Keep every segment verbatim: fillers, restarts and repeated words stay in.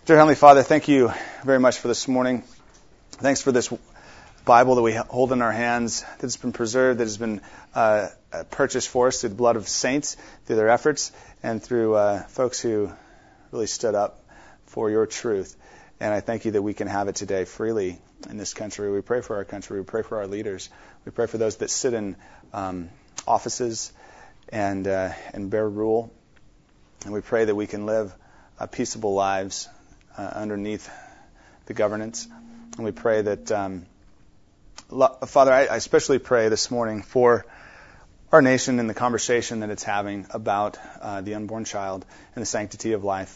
Dear Heavenly Father, thank you very much for this morning. Thanks for this Bible that we hold in our hands, that has been preserved, that has been uh, purchased for us through the blood of saints, through their efforts, and through uh, folks who really stood up for your truth. And I thank you that we can have it today freely in this country. We pray for our country. We pray for our leaders. We pray for those that sit in um, offices and uh, and bear rule. And we pray that we can live uh, peaceable lives uh, underneath the governance. And we pray that, um, lo- Father, I, I especially pray this morning for our nation and the conversation that it's having about uh, the unborn child and the sanctity of life.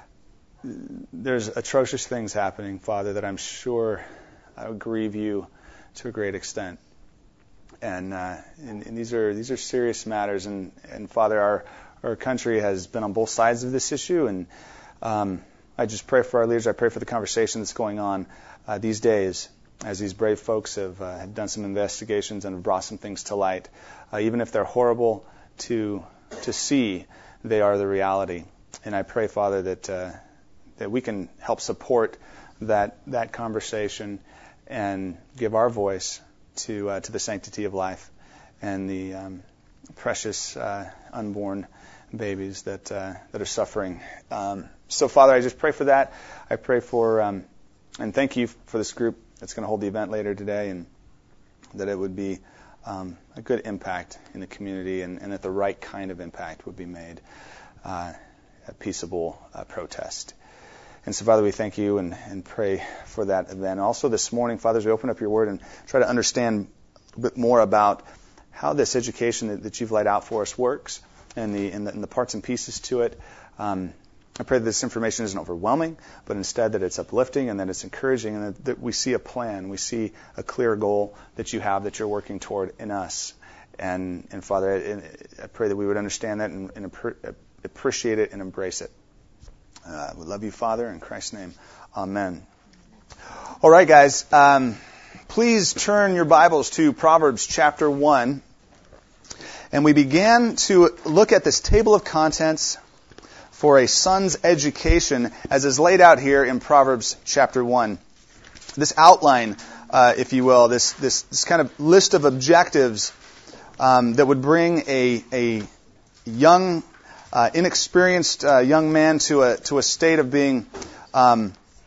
There's atrocious things happening, Father, that I'm sure uh, grieve you to a great extent. And, uh, and, and these are these are serious matters. And, and Father, our our country has been on both sides of this issue. And um, I just pray for our leaders. I pray for the conversation that's going on uh, these days as these brave folks have, uh, have done some investigations and have brought some things to light. Uh, even if they're horrible to to see, they are the reality. And I pray, Father, that uh, that we can help support that that conversation and give our voice to uh, to the sanctity of life and the um, precious uh, unborn babies that uh, that are suffering. Um, so, Father, I just pray for that. I pray for um, and thank you for this group that's going to hold the event later today, and that it would be um, a good impact in the community, and, and that the right kind of impact would be made, uh, a peaceable uh, protest. And so, Father, we thank you and, and pray for that event. Also this morning, Father, as we open up your word and try to understand a bit more about how this education that, that you've laid out for us works and the, and the, and the parts and pieces to it. Um, I pray that this information isn't overwhelming, but instead that it's uplifting and that it's encouraging, and that, that we see a plan, we see a clear goal that you have that you're working toward in us. And, and Father, I, I pray that we would understand that and, and appreciate it and embrace it. Uh, we love you, Father, in Christ's name. Amen. All right, guys. Um, please turn your Bibles to Proverbs chapter one. And we began to look at this table of contents for a son's education as is laid out here in Proverbs chapter one. This outline, uh, if you will, this, this, this kind of list of objectives um, that would bring a, a young Uh, inexperienced uh, young man to a to a state of being um,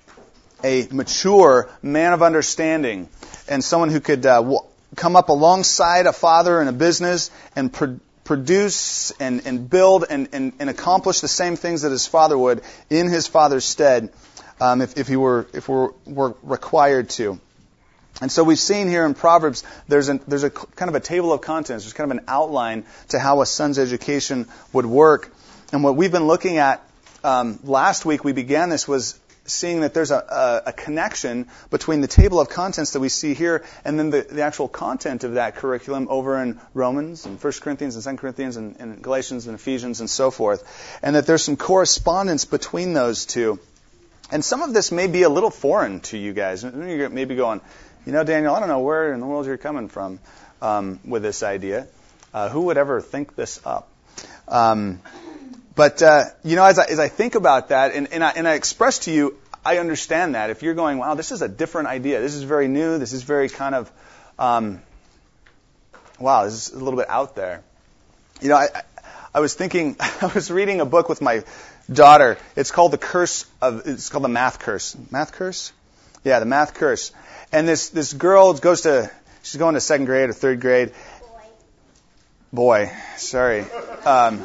a mature man of understanding, and someone who could uh, w- come up alongside a father in a business and pro- produce and, and build and, and, and accomplish the same things that his father would in his father's stead, um, if, if he were if were, were required to. And so we've seen here in Proverbs, there's a, there's a kind of a table of contents. There's kind of an outline to how a son's education would work. And what we've been looking at um, last week, we began this, was seeing that there's a, a, a connection between the table of contents that we see here and then the, the actual content of that curriculum over in Romans and First Corinthians and Second Corinthians and, and Galatians and Ephesians and so forth. And that there's some correspondence between those two. And some of this may be a little foreign to you guys. You're maybe going, you know, Daniel, I don't know where in the world you're coming from um, with this idea. Uh, who would ever think this up? Um, but, uh, you know, as I, as I think about that, and, and, I, and I express to you, I understand that. If you're going, wow, this is a different idea. This is very new. This is very kind of, um, wow, this is a little bit out there. You know, I, I was thinking, I was reading a book with my daughter. It's called The Curse of, it's called The Math Curse. Math Curse? Yeah, The Math Curse. And this, this girl goes to, she's going to second grade or third grade. Boy. Boy, sorry. Um,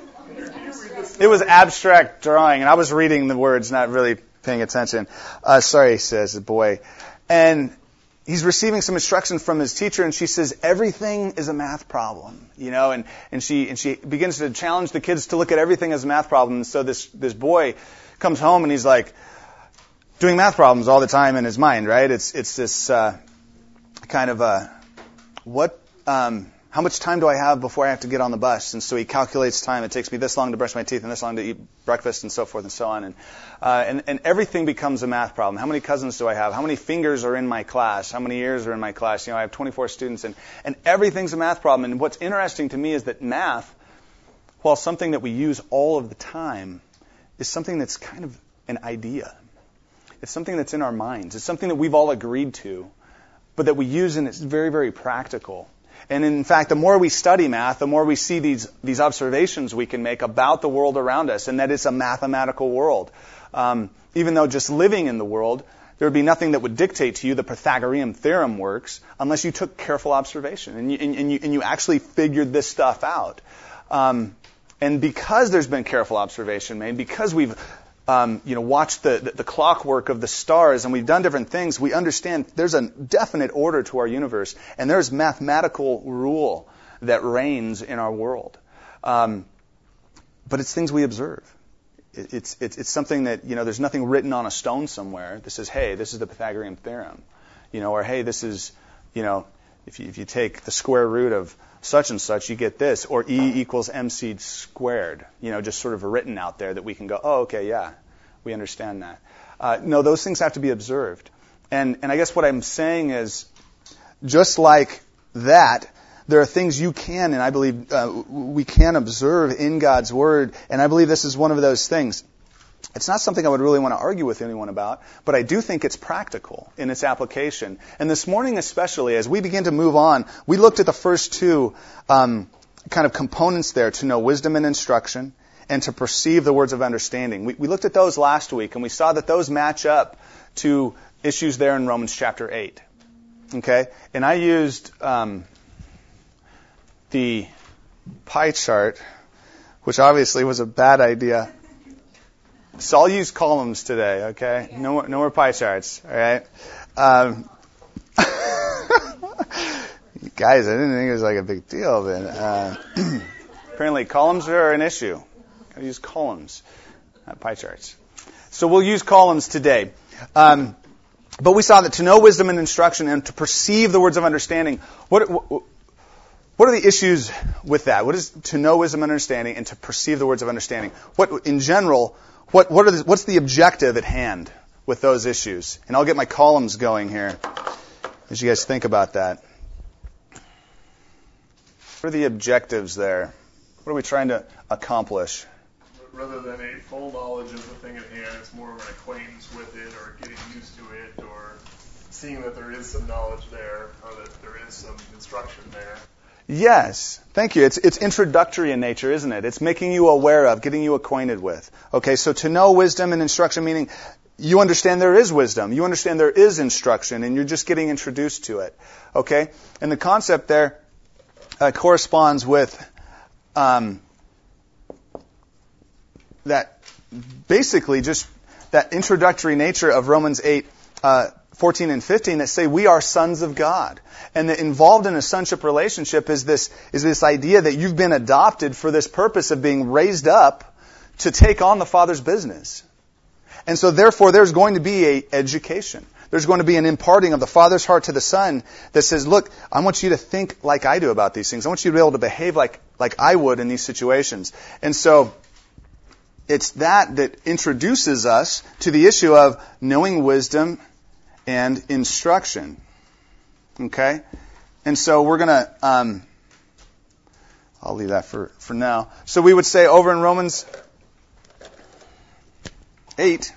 it was abstract drawing, and I was reading the words, not really paying attention. Uh, sorry, says the boy. And he's receiving some instruction from his teacher, and she says, everything is a math problem, you know, and, and she, and she begins to challenge the kids to look at everything as a math problem. And so this, this boy comes home and he's like, doing math problems all the time in his mind, right? It's it's this uh, kind of a, what, um, how much time do I have before I have to get on the bus? And so he calculates time. It takes me this long to brush my teeth and this long to eat breakfast and so forth and so on. And uh, and, and everything becomes a math problem. How many cousins do I have? How many fingers are in my class? How many ears are in my class? You know, I have twenty-four students, and, and everything's a math problem. And what's interesting to me is that math, while something that we use all of the time, is something that's kind of an idea. It's something that's in our minds. It's something that we've all agreed to, but that we use, and it's very, very practical. And in fact, the more we study math, the more we see these these observations we can make about the world around us, and that it's a mathematical world. Um, even though just living in the world, there would be nothing that would dictate to you the Pythagorean theorem works unless you took careful observation and you, and, and you, and you actually figured this stuff out. Um, and because there's been careful observation made, because we've um, you know watched the, the, the clockwork of the stars and we've done different things, we understand there's a definite order to our universe, and there's mathematical rule that reigns in our world. Um, but it's things we observe. It's, it's it's something that, you know, there's nothing written on a stone somewhere that says, hey, this is the Pythagorean theorem, you know, or hey, this is, you know, if you, if you take the square root of such and such, you get this, or E equals mc squared, you know, just sort of written out there that we can go, oh, okay, yeah, we understand that. Uh, no, those things have to be observed. And, and I guess what I'm saying is, just like that, there are things you can, and I believe uh, we can observe in God's Word, and I believe this is one of those things. It's not something I would really want to argue with anyone about, but I do think it's practical in its application. And this morning especially, as we begin to move on, we looked at the first two um, kind of components there, to know wisdom and instruction, and to perceive the words of understanding. We, we looked at those last week, and we saw that those match up to issues there in Romans chapter eight. Okay? And I used... Um, the pie chart, which obviously was a bad idea. So I'll use columns today, okay? No more, no more pie charts, all right? Um, guys, I didn't think it was like a big deal then. Uh, apparently columns are an issue. Gotta use columns, not pie charts. So we'll use columns today. Um, but we saw that to know wisdom and instruction and to perceive the words of understanding, what... what What are the issues with that? What is to know wisdom and understanding and to perceive the words of understanding? What, in general, what, what are the, what's the objective at hand with those issues? And I'll get my columns going here as you guys think about that. What are the objectives there? What are we trying to accomplish? Rather than a full knowledge of the thing at hand, it's more of an acquaintance with it, or getting used to it, or seeing that there is some knowledge there, or that there is some instruction there. Yes, thank you. It's it's introductory in nature, isn't it? It's making you aware of, getting you acquainted with. Okay, so to know wisdom and instruction, meaning you understand there is wisdom, you understand there is instruction, and you're just getting introduced to it. Okay, and the concept there uh, corresponds with um, that basically just that introductory nature of Romans eight. Uh, fourteen and fifteen that say we are sons of God. And that involved in a sonship relationship is this is this idea that you've been adopted for this purpose of being raised up to take on the Father's business. And so therefore there's going to be a education. There's going to be an imparting of the Father's heart to the Son that says, look, I want you to think like I do about these things. I want you to be able to behave like, like I would in these situations. And so it's that that introduces us to the issue of knowing wisdom and instruction. Okay? And so we're going to, um, I'll leave that for, for now. So we would say over in Romans eight,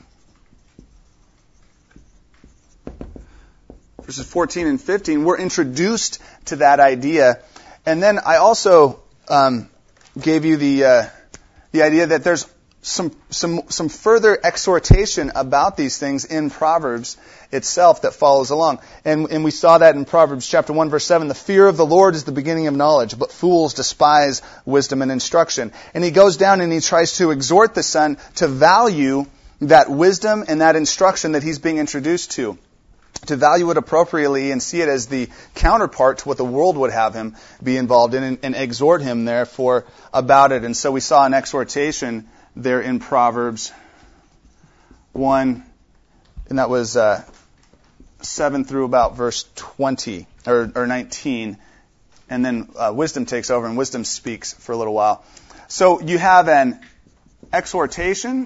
verses fourteen and fifteen, we're introduced to that idea. And then I also um, gave you the uh, the idea that there's some some some further exhortation about these things in Proverbs itself that follows along. And, and we saw that in Proverbs chapter one, verse seven. The fear of the Lord is the beginning of knowledge, but fools despise wisdom and instruction. And he goes down and he tries to exhort the son to value that wisdom and that instruction that he's being introduced to. To value it appropriately and see it as the counterpart to what the world would have him be involved in, and, and exhort him, therefore, about it. And so we saw an exhortation there in Proverbs one, and that was uh, seven through about verse twenty, or, or nineteen. And then uh, wisdom takes over, and wisdom speaks for a little while. So you have an exhortation.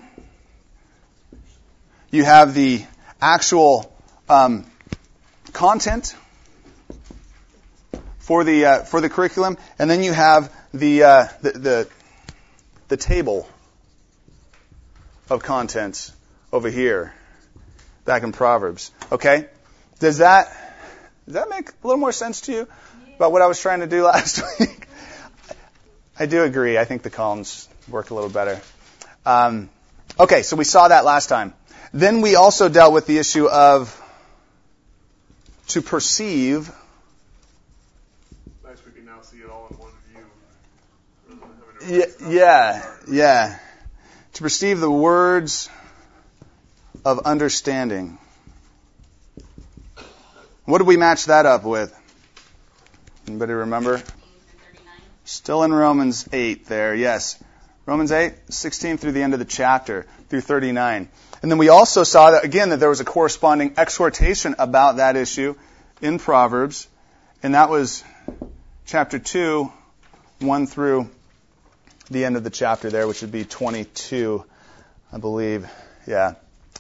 You have the actual um, content for the uh, for the curriculum, and then you have the uh, the, the the table of contents over here, back in Proverbs. Okay? Does that does that make a little more sense to you about what I was trying to do last week? I do agree. I think the columns work a little better. Um, okay, so we saw that last time. Then we also dealt with the issue of to perceive. Nice, we can now see it all in one view. Yeah, yeah, yeah. To perceive the words of understanding. What did we match that up with? Anybody remember? Still in Romans eight there, yes. Romans eight, sixteen through the end of the chapter, through thirty-nine. And then we also saw that, again, that there was a corresponding exhortation about that issue in Proverbs. And that was chapter two, one through the end of the chapter there, which would be twenty-two, I believe. Yeah.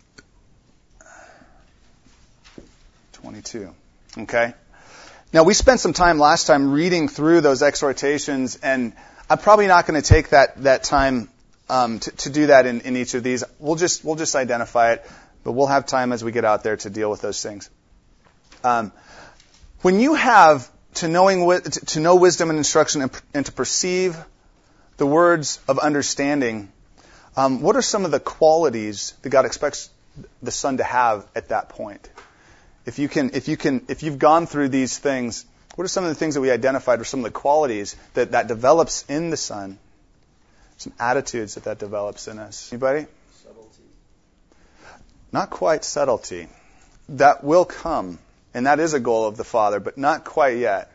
twenty-two. Okay? Now, we spent some time last time reading through those exhortations, and I'm probably not going to take that, that time um, to, to do that in, in each of these. We'll just we'll just identify it, but we'll have time as we get out there to deal with those things. Um, when you have to knowing to know wisdom and instruction and, and to perceive the words of understanding, um, what are some of the qualities that God expects the son to have at that point? If you can, if you can, if you've gone through these things, what are some of the things that we identified or some of the qualities that that develops in the son? Some attitudes that that develops in us. Anybody? Subtlety. Not quite subtlety. That will come, and that is a goal of the Father, but not quite yet.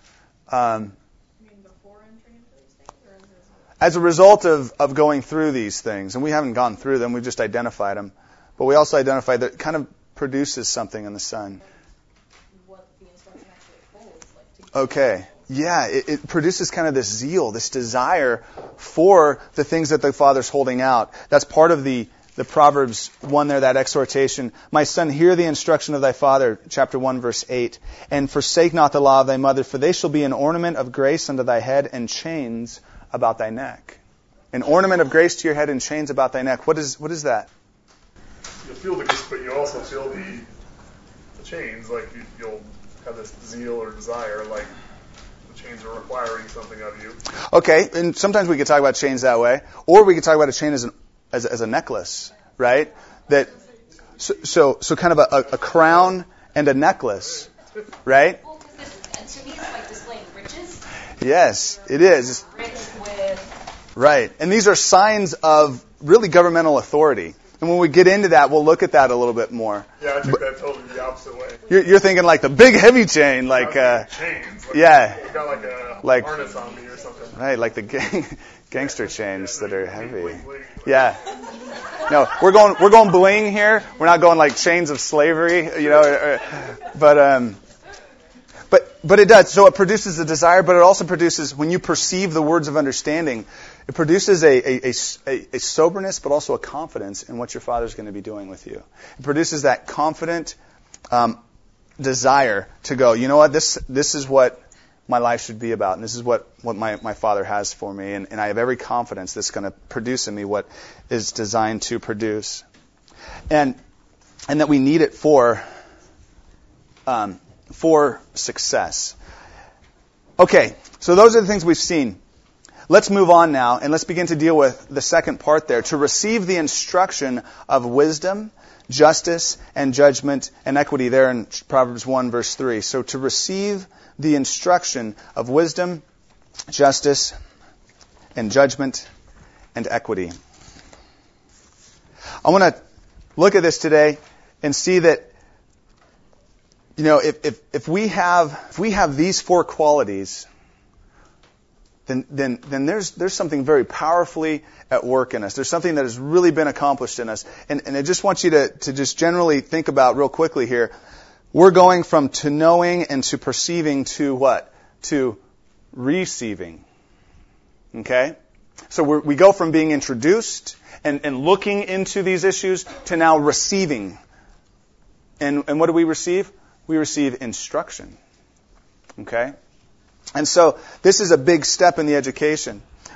Um, you mean before entering into these things, or as as a result of, of going through these things, and we haven't gone through them, we've just identified them, but we also identified that it kind of produces something in the son. what the instruction actually holds? Like to Okay. Yeah, it, it produces kind of this zeal, this desire for the things that the Father's holding out. That's part of the, the Proverbs one there, that exhortation. My son, hear the instruction of thy father, chapter one, verse eight, and forsake not the law of thy mother, for they shall be an ornament of grace unto thy head and chains about thy neck. An ornament of grace to your head and chains about thy neck. What is what is that? You'll feel the grace, but you also feel the, the chains. Like you, you'll have this zeal or desire, like the chains are requiring something of you. Okay, and sometimes we could talk about chains that way, or we could talk about a chain as an as, as a necklace, right? That so so, so kind of a, a crown and a necklace, right? Well, because this, to me, it's like displaying riches. Yes, it is. Rich with. Right, and these are signs of really governmental authority. And when we get into that, we'll look at that a little bit more. Yeah, I took that totally the opposite way. You're, you're thinking like the big heavy chain, like uh, chains. Like, yeah, you got like a like harness on me or something. Right, like the gang, gangster chains Yeah, that are bling, heavy. bling, bling. Yeah. No, we're going we're going bling here. We're not going like chains of slavery, you know. Or, or, but um, but but it does. So it produces a desire, but it also produces, when you perceive the words of understanding, it produces a, a, a, a soberness, but also a confidence in what your Father's going to be doing with you. It produces that confident um, desire to go, you know what, this this is what my life should be about, and this is what, what my, my Father has for me, and, and I have every confidence that's going to produce in me what is designed to produce. And and that we need it for um, for success. Okay, so those are the things we've seen. Let's move on now, and let's begin to deal with the second part there. To receive the instruction of wisdom, justice, and judgment and equity there in Proverbs one, verse three. So to receive the instruction of wisdom, justice, and judgment and equity. I want to look at this today and see that, you know, if, if, if we have if we have these four qualities, then then then there's there's something very powerfully at work in us. There's something that has really been accomplished in us. And, and I just want you to, to just generally think about real quickly here. We're going from to knowing and to perceiving to what? To receiving. Okay? So we're, we go from being introduced and, and looking into these issues to now receiving. And, and what do we receive? We receive instruction. Okay? And so this is a big step in the education.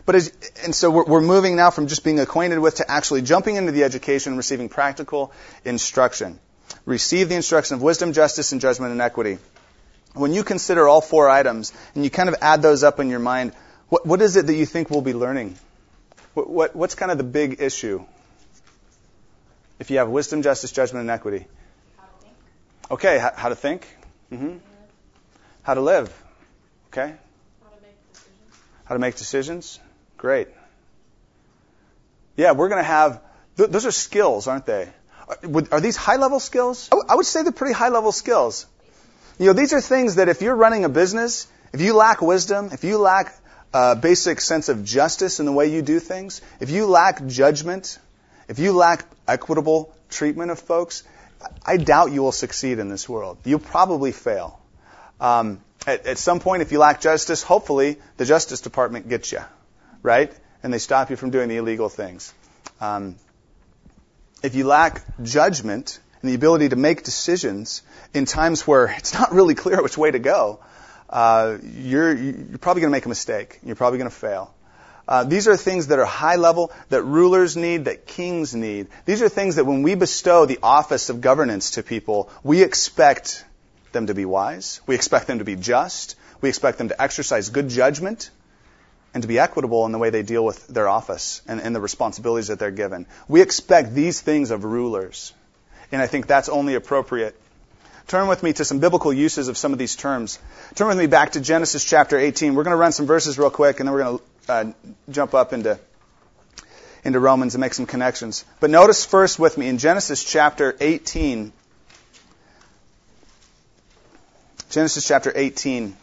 But as, and so we're, we're moving now from just being acquainted with to actually jumping into the education and receiving practical instruction. Receive the instruction of wisdom, justice, and judgment and equity. When you consider all four items and you kind of add those up in your mind, what, what is it that you think we'll be learning? What, what, what's kind of the big issue? If you have wisdom, justice, judgment, and equity. How to think. Okay, how, how to think. Mm-hmm. How to live. Okay. How to make decisions. How to make decisions. Great. Yeah, we're going to have, th- those are skills, aren't they? Are, are these high-level skills? I, w- I would say they're pretty high-level skills. You know, these are things that if you're running a business, if you lack wisdom, if you lack a basic sense of justice in the way you do things, if you lack judgment, if you lack equitable treatment of folks, I doubt you will succeed in this world. You'll probably fail. Um, at, at some point, if you lack justice, hopefully the Justice Department gets you, right? And they stop you from doing the illegal things. Um, if you lack judgment and the ability to make decisions in times where it's not really clear which way to go, uh, you're, you're probably going to make a mistake. You're probably going to fail. Uh, these are things that are high level, that rulers need, that kings need. These are things that when we bestow the office of governance to people, we expect them to be wise. We expect them to be just. We expect them to exercise good judgment and to be equitable in the way they deal with their office and, and the responsibilities that they're given. We expect these things of rulers. And I think that's only appropriate. Turn with me to some biblical uses of some of these terms. Turn with me back to Genesis chapter eighteen. We're going to run some verses real quick, and then we're going to uh, jump up into, into Romans and make some connections. But notice first with me in Genesis chapter eighteen. Genesis chapter eighteen.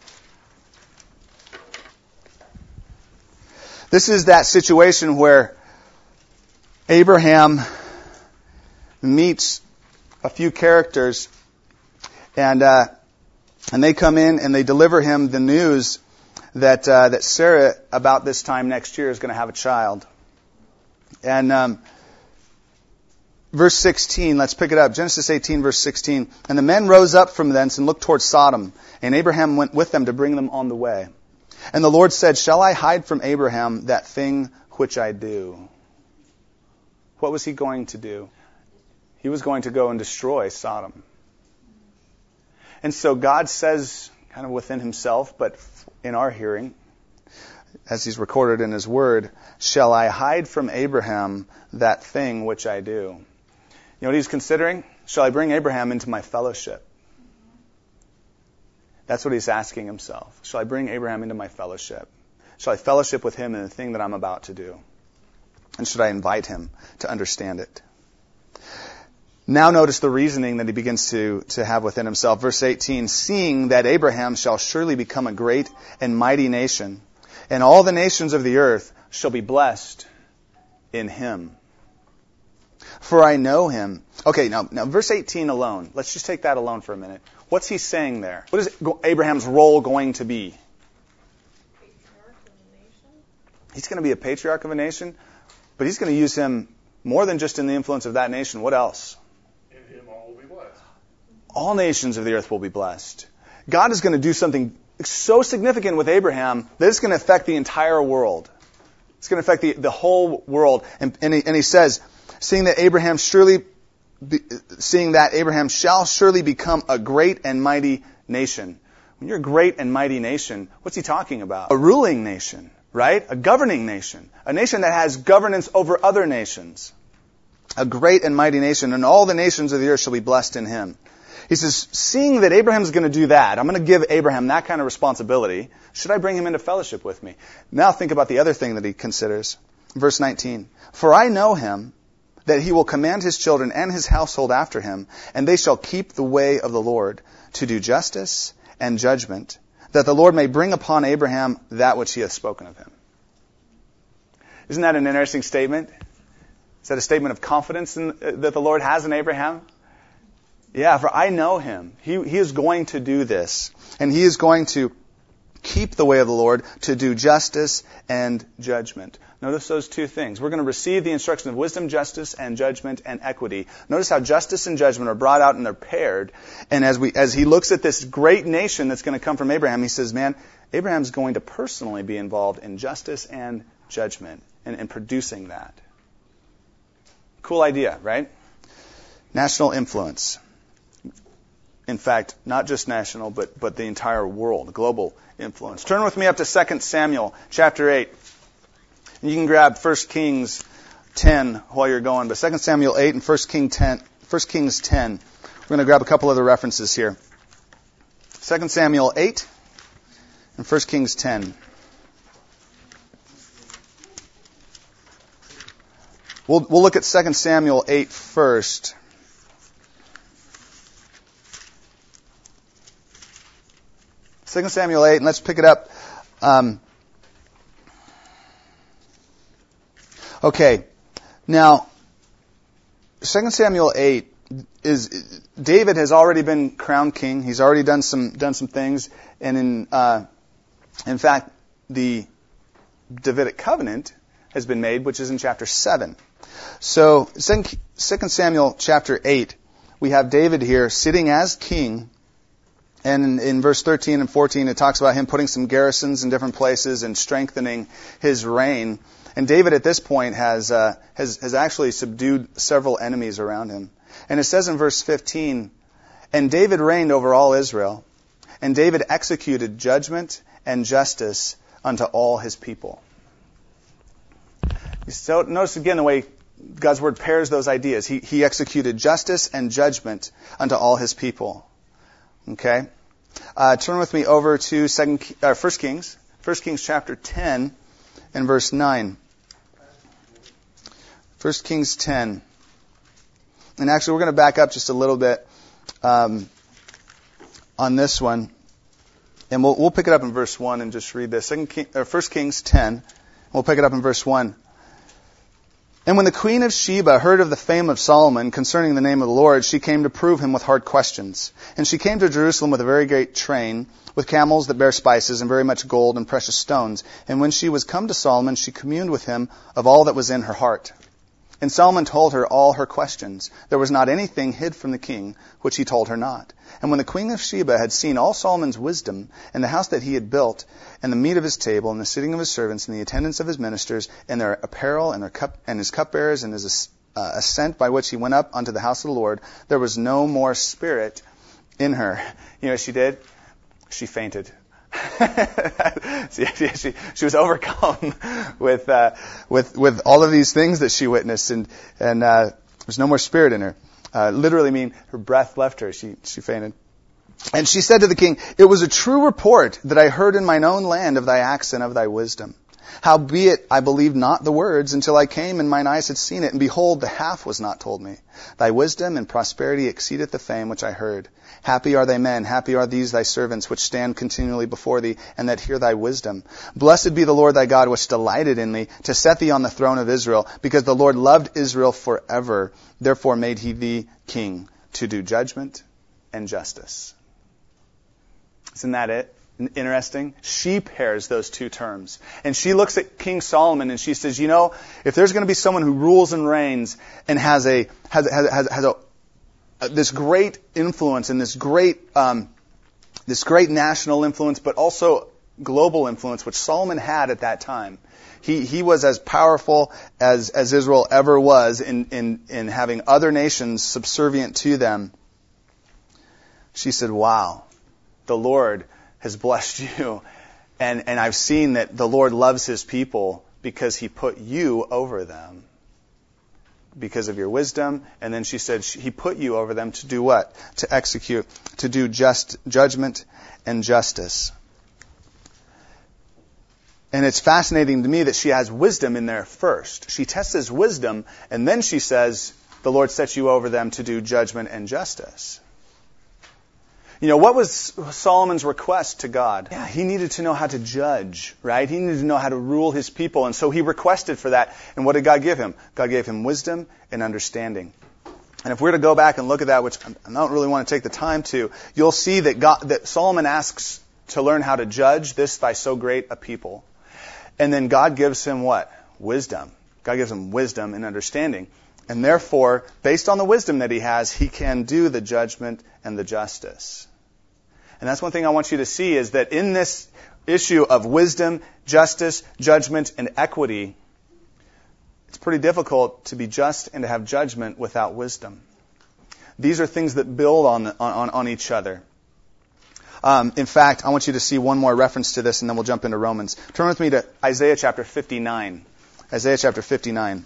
This is that situation where Abraham meets a few characters, and uh, and they come in and they deliver him the news that uh, that Sarah, about this time next year, is going to have a child. And um, verse sixteen, let's pick it up. Genesis eighteen, verse sixteen. And the men rose up from thence and looked toward Sodom, and Abraham went with them to bring them on the way. And the Lord said, shall I hide from Abraham that thing which I do? What was he going to do? He was going to go and destroy Sodom. And so God says, kind of within himself, but in our hearing, as he's recorded in his word, shall I hide from Abraham that thing which I do? You know what he's considering? Shall I bring Abraham into my fellowship? That's what he's asking himself. Shall I bring Abraham into my fellowship? Shall I fellowship with him in the thing that I'm about to do? And should I invite him to understand it? Now notice the reasoning that he begins to, to have within himself. Verse eighteen, seeing that Abraham shall surely become a great and mighty nation, and all the nations of the earth shall be blessed in him. For I know him. Okay, now, now verse eighteen alone. Let's just take that alone for a minute. What's he saying there? What is Abraham's role going to be? Patriarch of a nation. He's going to be a patriarch of a nation, but he's going to use him more than just in the influence of that nation. What else? In him all will be blessed. All nations of the earth will be blessed. God is going to do something so significant with Abraham that it's going to affect the entire world. It's going to affect the, the whole world. And, and, he, and he says, seeing that Abraham surely, be, seeing that Abraham shall surely become a great and mighty nation. When you're a great and mighty nation, what's he talking about? A ruling nation, right? A governing nation. A nation that has governance over other nations. A great and mighty nation, and all the nations of the earth shall be blessed in him. He says, seeing that Abraham's going to do that, I'm going to give Abraham that kind of responsibility, should I bring him into fellowship with me? Now think about the other thing that he considers. Verse nineteen, for I know him, that he will command his children and his household after him, and they shall keep the way of the Lord, to do justice and judgment, that the Lord may bring upon Abraham that which he hath spoken of him. Isn't that an interesting statement? Is that a statement of confidence in, uh, that the Lord has in Abraham? Yeah, for I know him. He, he is going to do this. And he is going to keep the way of the Lord, to do justice and judgment. Notice those two things. We're going to receive the instruction of wisdom, justice, and judgment and equity. Notice how justice and judgment are brought out and they're paired. And as we, as he looks at this great nation that's going to come from Abraham, he says, man, Abraham's going to personally be involved in justice and judgment and, and producing that. Cool idea, right? National influence. In fact, not just national, but, but the entire world, global influence. Turn with me up to Second Samuel chapter eight. And you can grab First Kings ten while you're going, but Second Samuel eight and First King ten, First Kings ten. We're going to grab a couple other references here. Second Samuel eight and First Kings ten. We'll, we'll look at Second Samuel eight first. Second Samuel eight, and let's pick it up. Um, okay, now, Second Samuel eight is David has already been crowned king. He's already done some done some things, and in uh, in fact, the Davidic covenant has been made, which is in chapter seven. So, Second Samuel chapter eight, we have David here sitting as king. And in, in verse thirteen and fourteen, it talks about him putting some garrisons in different places and strengthening his reign. And David at this point has, uh, has, has actually subdued several enemies around him. And it says in verse fifteen, "And David reigned over all Israel, and David executed judgment and justice unto all his people." So notice again the way God's word pairs those ideas. He, he executed justice and judgment unto all his people. Okay, uh, turn with me over to Second, uh, First Kings, First Kings chapter ten and verse nine. First Kings ten, and actually we're going to back up just a little bit um, on this one, and we'll we'll pick it up in verse one and just read this. Second King, or First Kings ten, we'll pick it up in verse one. "And when the queen of Sheba heard of the fame of Solomon concerning the name of the Lord, she came to prove him with hard questions. And she came to Jerusalem with a very great train, with camels that bear spices, and very much gold and precious stones. And when she was come to Solomon, she communed with him of all that was in her heart. And Solomon told her all her questions. There was not anything hid from the king, which he told her not. And when the queen of Sheba had seen all Solomon's wisdom, and the house that he had built, and the meat of his table, and the sitting of his servants, and the attendance of his ministers, and their apparel, and their cup, and his cupbearers, and his uh, ascent by which he went up unto the house of the Lord, there was no more spirit in her." You know what she did? She fainted. she, she, she was overcome with uh, with with all of these things that she witnessed, and and uh, there's no more spirit in her. Uh, literally mean her breath left her. She she fainted. And she said to the king, "It was a true report that I heard in mine own land of thy acts and of thy wisdom. Howbeit I believed not the words until I came and mine eyes had seen it, and behold, the half was not told me. Thy wisdom and prosperity exceedeth the fame which I heard. Happy are thy men, happy are these thy servants, which stand continually before thee, and that hear thy wisdom. Blessed be the Lord thy God, which delighted in thee, to set thee on the throne of Israel, because the Lord loved Israel forever. Therefore made he thee king, to do judgment and justice." Isn't that it? Interesting. She pairs those two terms. And she looks at King Solomon and she says, you know, if there's going to be someone who rules and reigns and has a has has has, has a, a this great influence and this great um, this great national influence, but also global influence, which Solomon had at that time. He he was as powerful as as Israel ever was in in in having other nations subservient to them. She said, "Wow, the Lord has blessed you, and, and I've seen that the Lord loves his people because he put you over them because of your wisdom." And then she said he put you over them to do what? To execute, to do just judgment and justice. And it's fascinating to me that she has wisdom in there first. She tests his wisdom, and then she says, the Lord sets you over them to do judgment and justice. You know, what was Solomon's request to God? Yeah, he needed to know how to judge, right? He needed to know how to rule his people. And so he requested for that. And what did God give him? God gave him wisdom and understanding. And if we're to go back and look at that, which I don't really want to take the time to, you'll see that God, that Solomon asks to learn how to judge this thy so great a people. And then God gives him what? Wisdom. God gives him wisdom and understanding. And therefore, based on the wisdom that he has, he can do the judgment and the justice. And that's one thing I want you to see is that in this, issue of wisdom, justice, judgment, and equity, it's pretty difficult to be just and to have judgment without wisdom. These are things that build on on, on each other. Um, in fact, I want you to see one more reference to this, and then we'll jump into Romans. Turn with me to Isaiah chapter fifty-nine. Isaiah chapter fifty-nine.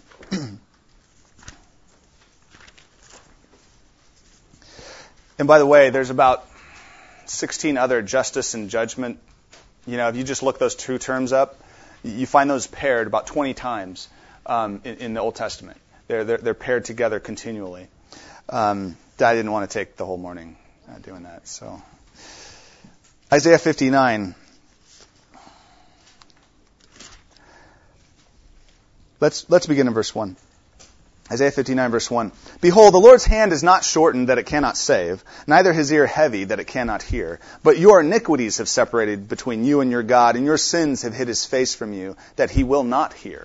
And by the way, there's about sixteen other justice and judgment. You know, if you just look those two terms up, you find those paired about twenty times um, in, in the Old Testament. They're, they're, they're paired together continually. Um, I didn't want to take the whole morning uh, doing that. So, Isaiah fifty-nine. Let's let's begin in verse one. Isaiah fifty-nine, verse one. Behold, the Lord's hand is not shortened that it cannot save, neither his ear heavy that it cannot hear. But your iniquities have separated between you and your God, and your sins have hid his face from you, that he will not hear.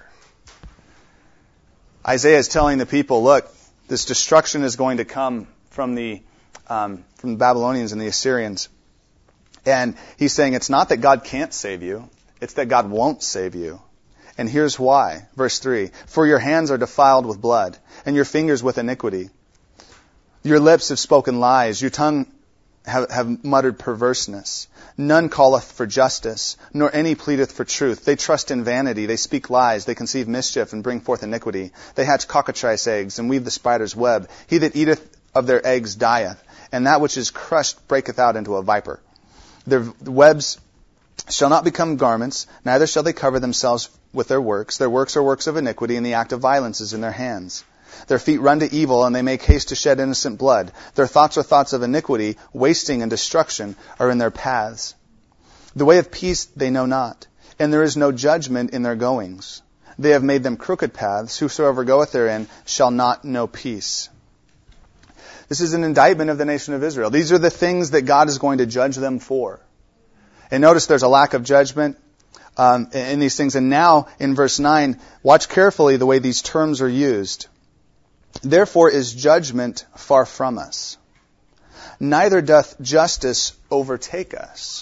Isaiah is telling the people, look, this destruction is going to come from the um, from the Babylonians and the Assyrians. And he's saying it's not that God can't save you, it's that God won't save you. And here's why. Verse three. For your hands are defiled with blood, and your fingers with iniquity. Your lips have spoken lies, your tongue have, have muttered perverseness. None calleth for justice, nor any pleadeth for truth. They trust in vanity, they speak lies, they conceive mischief, and bring forth iniquity. They hatch cockatrice eggs, and weave the spider's web. He that eateth of their eggs dieth, and that which is crushed breaketh out into a viper. Their webs shall not become garments, neither shall they cover themselves with their works. Their works are works of iniquity, and the act of violence is in their hands. Their feet run to evil, and they make haste to shed innocent blood. Their thoughts are thoughts of iniquity, wasting and destruction are in their paths. The way of peace they know not, and there is no judgment in their goings. They have made them crooked paths. Whosoever goeth therein shall not know peace. This is an indictment of the nation of Israel. These are the things that God is going to judge them for. And notice there's a lack of judgment um, in these things. And now, in verse nine, watch carefully the way these terms are used. Therefore is judgment far from us. Neither doth justice overtake us.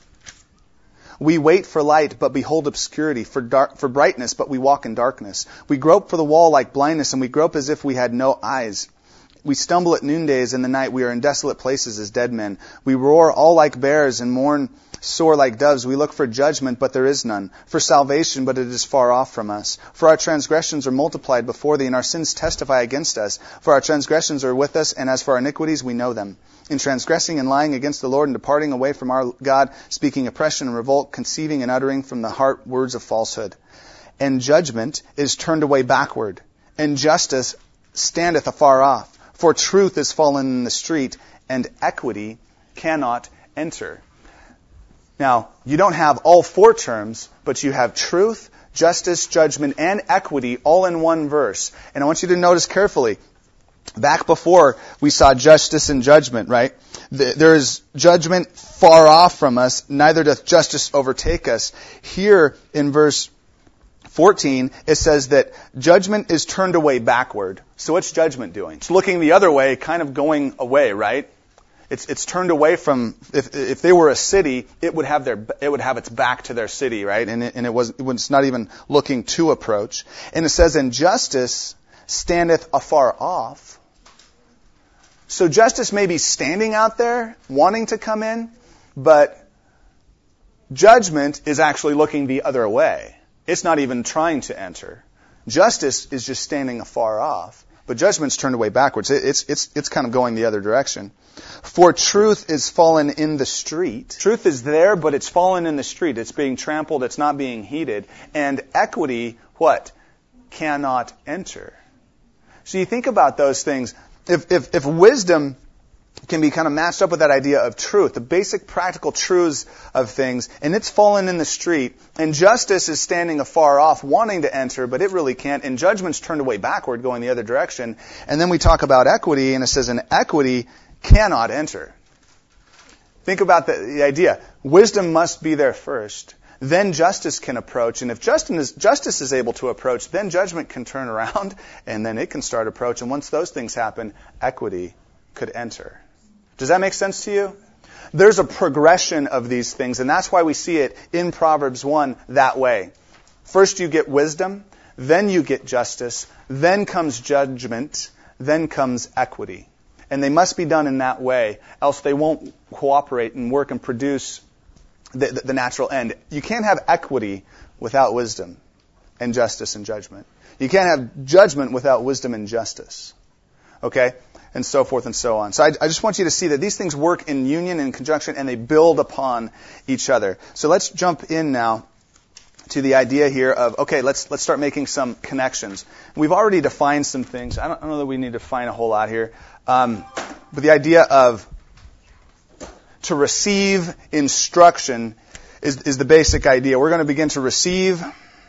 We wait for light, but behold obscurity, for dark, for brightness, but we walk in darkness. We grope for the wall like blindness, and we grope as if we had no eyes. We stumble at noondays in the night. We are in desolate places as dead men. We roar all like bears and mourn sore like doves. We look for judgment, but there is none. For salvation, but it is far off from us. For our transgressions are multiplied before thee, and our sins testify against us. For our transgressions are with us, and as for our iniquities, we know them. In transgressing and lying against the Lord, and departing away from our God, speaking oppression and revolt, conceiving and uttering from the heart words of falsehood. And judgment is turned away backward, and justice standeth afar off. For truth is fallen in the street, and equity cannot enter. Now, you don't have all four terms, but you have truth, justice, judgment, and equity all in one verse. And I want you to notice carefully. Back before, we saw justice and judgment, right? There is judgment far off from us, neither doth justice overtake us. Here in verse fourteen, it says that judgment is turned away backward. So what's judgment doing? It's looking the other way, kind of going away, right? It's it's turned away from, if if they were a city, it would have their it would have its back to their city, right? And it, and it was it was not even looking to approach. And it says, "And justice standeth afar off." So justice may be standing out there, wanting to come in, but judgment is actually looking the other way. It's not even trying to enter. Justice is just standing afar off, but judgment's turned away backwards. It's it's it's kind of going the other direction. For truth is fallen in the street. Truth is there, but it's fallen in the street. It's being trampled. It's not being heeded. And equity, what? Cannot enter. So you think about those things. If if if wisdom can be kind of matched up with that idea of truth, the basic practical truths of things, and it's fallen in the street, and justice is standing afar off, wanting to enter, but it really can't, and judgment's turned away backward, going the other direction. And then we talk about equity, and it says, an equity cannot enter. Think about the, the idea. Wisdom must be there first. Then justice can approach, and if justice is, justice is able to approach, then judgment can turn around, and then it can start approach. And once those things happen, equity could enter. Does that make sense to you? There's a progression of these things, and that's why we see it in Proverbs one that way. First you get wisdom, then you get justice, then comes judgment, then comes equity. And they must be done in that way, else they won't cooperate and work and produce the, the, the natural end. You can't have equity without wisdom and justice and judgment. You can't have judgment without wisdom and justice. Okay? And so forth and so on. So I, I just want you to see that these things work in union and conjunction, and they build upon each other. So let's jump in now to the idea here of, okay, let's let's start making some connections. We've already defined some things. I don't, I don't know that we need to define a whole lot here. Um, but the idea of to receive instruction is, is the basic idea. We're going to begin to receive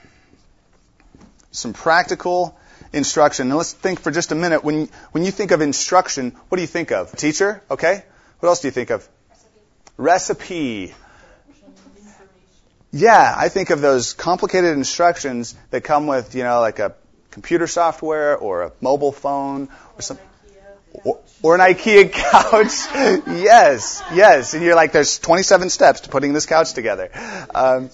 some practical instruction. Now let's think for just a minute. When when you think of instruction, what do you think of? A teacher? Okay. What else do you think of? Recipe. Recipe. Yeah, I think of those complicated instructions that come with, you know, like a computer software or a mobile phone or some, or, or an IKEA couch. Yes, yes. And you're like, there's twenty-seven steps to putting this couch together. Um,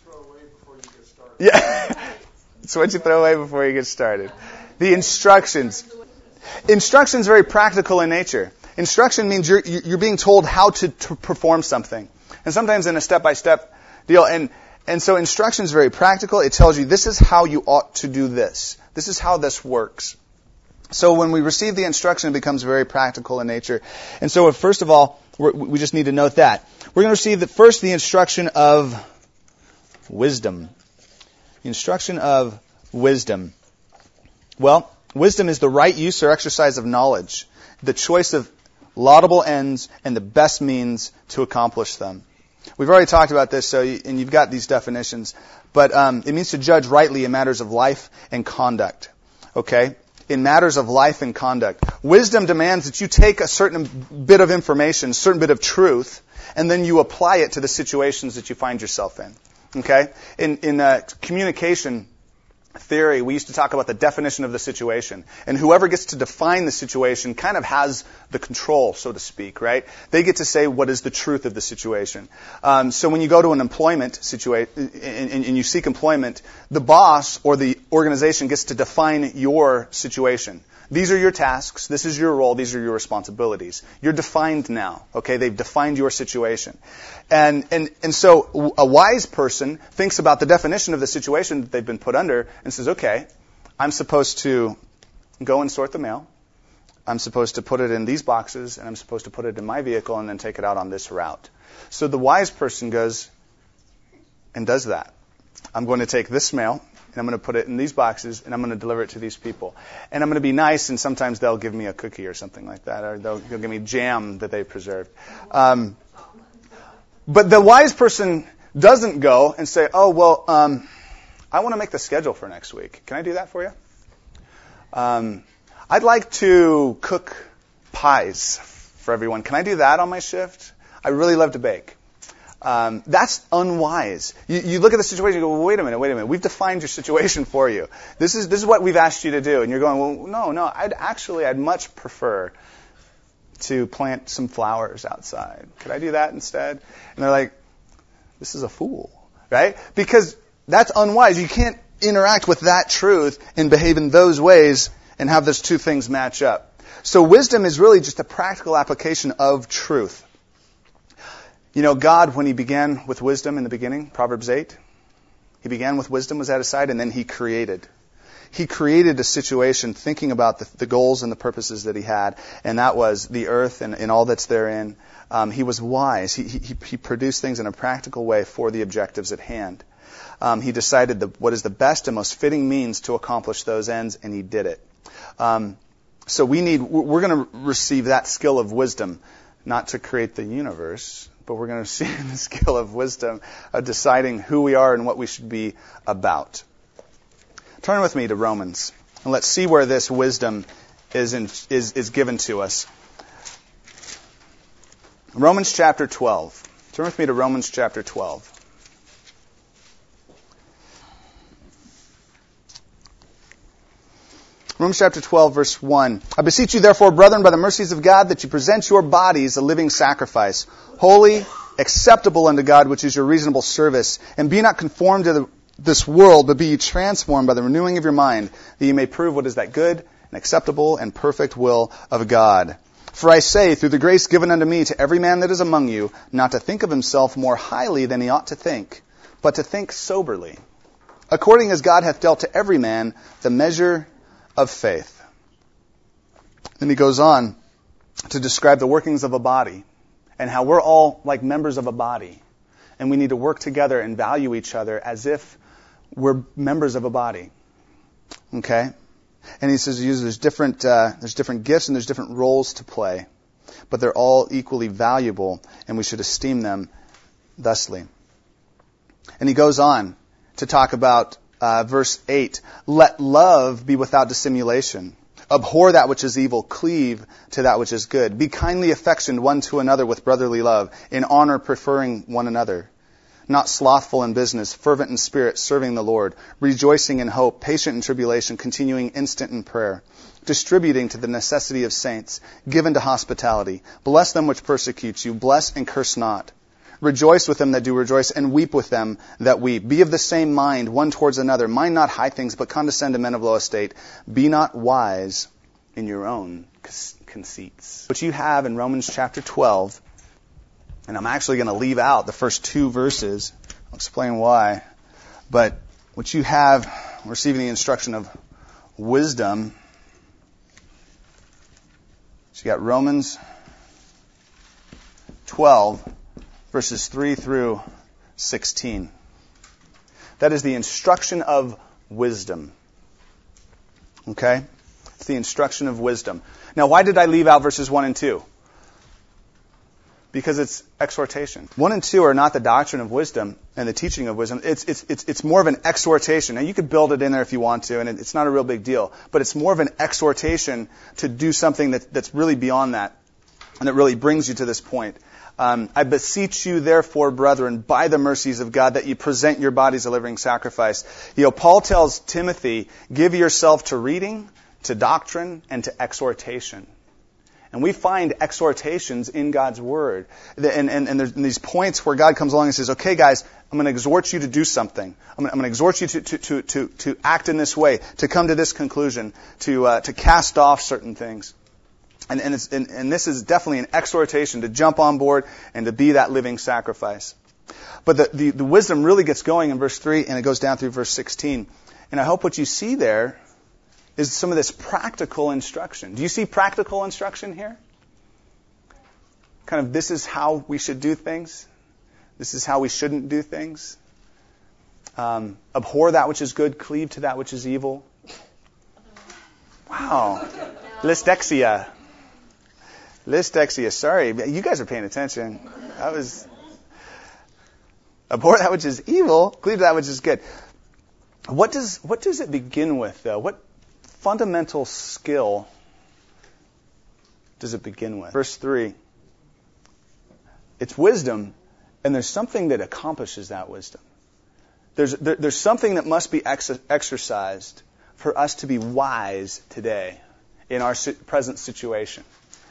yeah. It's what you throw away before you get started. The instructions. Instruction is very practical in nature. Instruction means you're you're being told how to, to perform something, and sometimes in a step-by-step deal. And and so instruction is very practical. It tells you this is how you ought to do this. This is how this works. So when we receive the instruction, it becomes very practical in nature. And so first of all, we're, we just need to note that we're going to receive the, first the instruction of wisdom. The instruction of wisdom. Well, wisdom is the right use or exercise of knowledge, the choice of laudable ends, and the best means to accomplish them. We've already talked about this, so you, and you've got these definitions, but um, it means to judge rightly in matters of life and conduct. Okay? In matters of life and conduct. Wisdom demands that you take a certain bit of information, a certain bit of truth, and then you apply it to the situations that you find yourself in. Okay? In, in uh, communication theory, we used to talk about the definition of the situation. And whoever gets to define the situation kind of has the control, so to speak, right? They get to say what is the truth of the situation. Um, so when you go to an employment situation and, and, and you seek employment, the boss or the organization gets to define your situation. These are your tasks. This is your role. These are your responsibilities. You're defined now. Okay, they've defined your situation, and and and so a wise person thinks about the definition of the situation that they've been put under and says, okay, I'm supposed to go and sort the mail. I'm supposed to put it in these boxes, and I'm supposed to put it in my vehicle and then take it out on this route. So the wise person goes and does that. I'm going to take this mail, and I'm going to put it in these boxes, and I'm going to deliver it to these people. And I'm going to be nice, and sometimes they'll give me a cookie or something like that, or they'll, they'll give me jam that they've preserved. Um, but the wise person doesn't go and say, oh, well, um, I want to make the schedule for next week. Can I do that for you? Um, I'd like to cook pies for everyone. Can I do that on my shift? I really love to bake. Um, that's unwise. You, you look at the situation and go, well, wait a minute, wait a minute. We've defined your situation for you. This is this is what we've asked you to do. And you're going, well, no, no. I'd actually, I'd much prefer to plant some flowers outside. Could I do that instead? And they're like, this is a fool, right? Because that's unwise. You can't interact with that truth and behave in those ways and have those two things match up. So wisdom is really just a practical application of truth. You know, God, when He began with wisdom in the beginning, Proverbs eight, He began with wisdom, was at His side, and then He created. He created a situation thinking about the, the goals and the purposes that He had, and that was the earth and, and all that's therein. Um, he was wise. He, he, he produced things in a practical way for the objectives at hand. Um, he decided the, what is the best and most fitting means to accomplish those ends, and He did it. Um, so we need, we're going to receive that skill of wisdom, not to create the universe, but we're going to see the skill of wisdom of deciding who we are and what we should be about. Turn with me to Romans, and let's see where this wisdom is in, is, is given to us. Romans chapter twelve. Turn with me to Romans chapter twelve. Romans chapter twelve, verse one. I beseech you, therefore, brethren, by the mercies of God, that you present your bodies a living sacrifice, holy, acceptable unto God, which is your reasonable service. And be not conformed to the, this world, but be ye transformed by the renewing of your mind, that ye may prove what is that good and acceptable and perfect will of God. For I say, through the grace given unto me, to every man that is among you, not to think of himself more highly than he ought to think, but to think soberly, according as God hath dealt to every man the measure of faith. Then he goes on to describe the workings of a body and how we're all like members of a body, and we need to work together and value each other as if we're members of a body. Okay? And he says there's different uh, there's different gifts and there's different roles to play, but they're all equally valuable, and we should esteem them thusly. And he goes on to talk about uh, verse eight. Let love be without dissimulation. Abhor that which is evil. Cleave to that which is good. Be kindly affectioned one to another with brotherly love, in honor preferring one another. Not slothful in business, fervent in spirit, serving the Lord, rejoicing in hope, patient in tribulation, continuing instant in prayer, distributing to the necessity of saints, given to hospitality. Bless them which persecute you. Bless and curse not. Rejoice with them that do rejoice, and weep with them that weep. Be of the same mind, one towards another. Mind not high things, but condescend to men of low estate. Be not wise in your own conceits. What you have in Romans chapter twelve, and I'm actually going to leave out the first two verses. I'll explain why. But what you have, receiving the instruction of wisdom, so you got Romans twelve, verses three through sixteen. That is the instruction of wisdom. Okay? It's the instruction of wisdom. Now, why did I leave out verses one and two? Because it's exhortation. One and two are not the doctrine of wisdom and the teaching of wisdom. It's it's it's it's more of an exhortation. Now, you could build it in there if you want to, and it's not a real big deal. But it's more of an exhortation to do something that, that's really beyond that, and that really brings you to this point. Um, I beseech you, therefore, brethren, by the mercies of God, that you present your bodies a living sacrifice. You know, Paul tells Timothy, give yourself to reading, to doctrine, and to exhortation. And we find exhortations in God's Word. And, and, and there's these points where God comes along and says, okay, guys, I'm going to exhort you to do something. I'm going to, I'm going to exhort you to, to, to, to, to act in this way, to come to this conclusion, to, uh, to cast off certain things. And, and, it's, and, and this is definitely an exhortation to jump on board and to be that living sacrifice. But the, the, the wisdom really gets going in verse three, and it goes down through verse sixteen. And I hope what you see there is some of this practical instruction. Do you see practical instruction here? Kind of, this is how we should do things. This is how we shouldn't do things. Um, abhor that which is good, cleave to that which is evil. Wow. Listexia. Listexia. Sorry, you guys are paying attention. I was... Abhor that which is evil, cleave to that which is good. What does what does it begin with, though? What fundamental skill does it begin with? Verse three. It's wisdom, and there's something that accomplishes that wisdom. There's there, there's something that must be ex- exercised for us to be wise today in our si- present situation.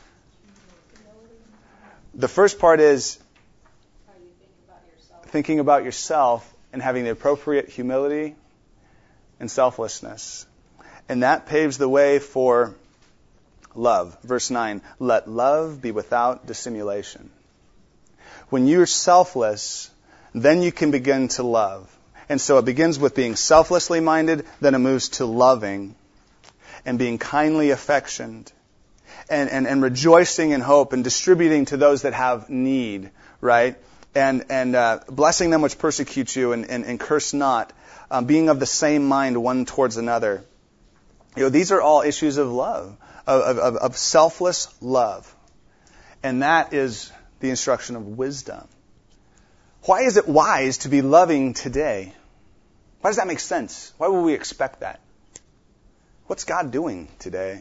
The first part is thinking about yourself and having the appropriate humility and selflessness. And that paves the way for love. Verse nine, let love be without dissimulation. When you're selfless, then you can begin to love. And so it begins with being selflessly minded, then it moves to loving and being kindly affectioned and, and, and rejoicing in hope and distributing to those that have need, right? And, and uh, blessing them which persecute you and, and, and curse not, um, being of the same mind one towards another. You know, these are all issues of love, of, of, of selfless love. And that is the instruction of wisdom. Why is it wise to be loving today? Why does that make sense? Why would we expect that? What's God doing today?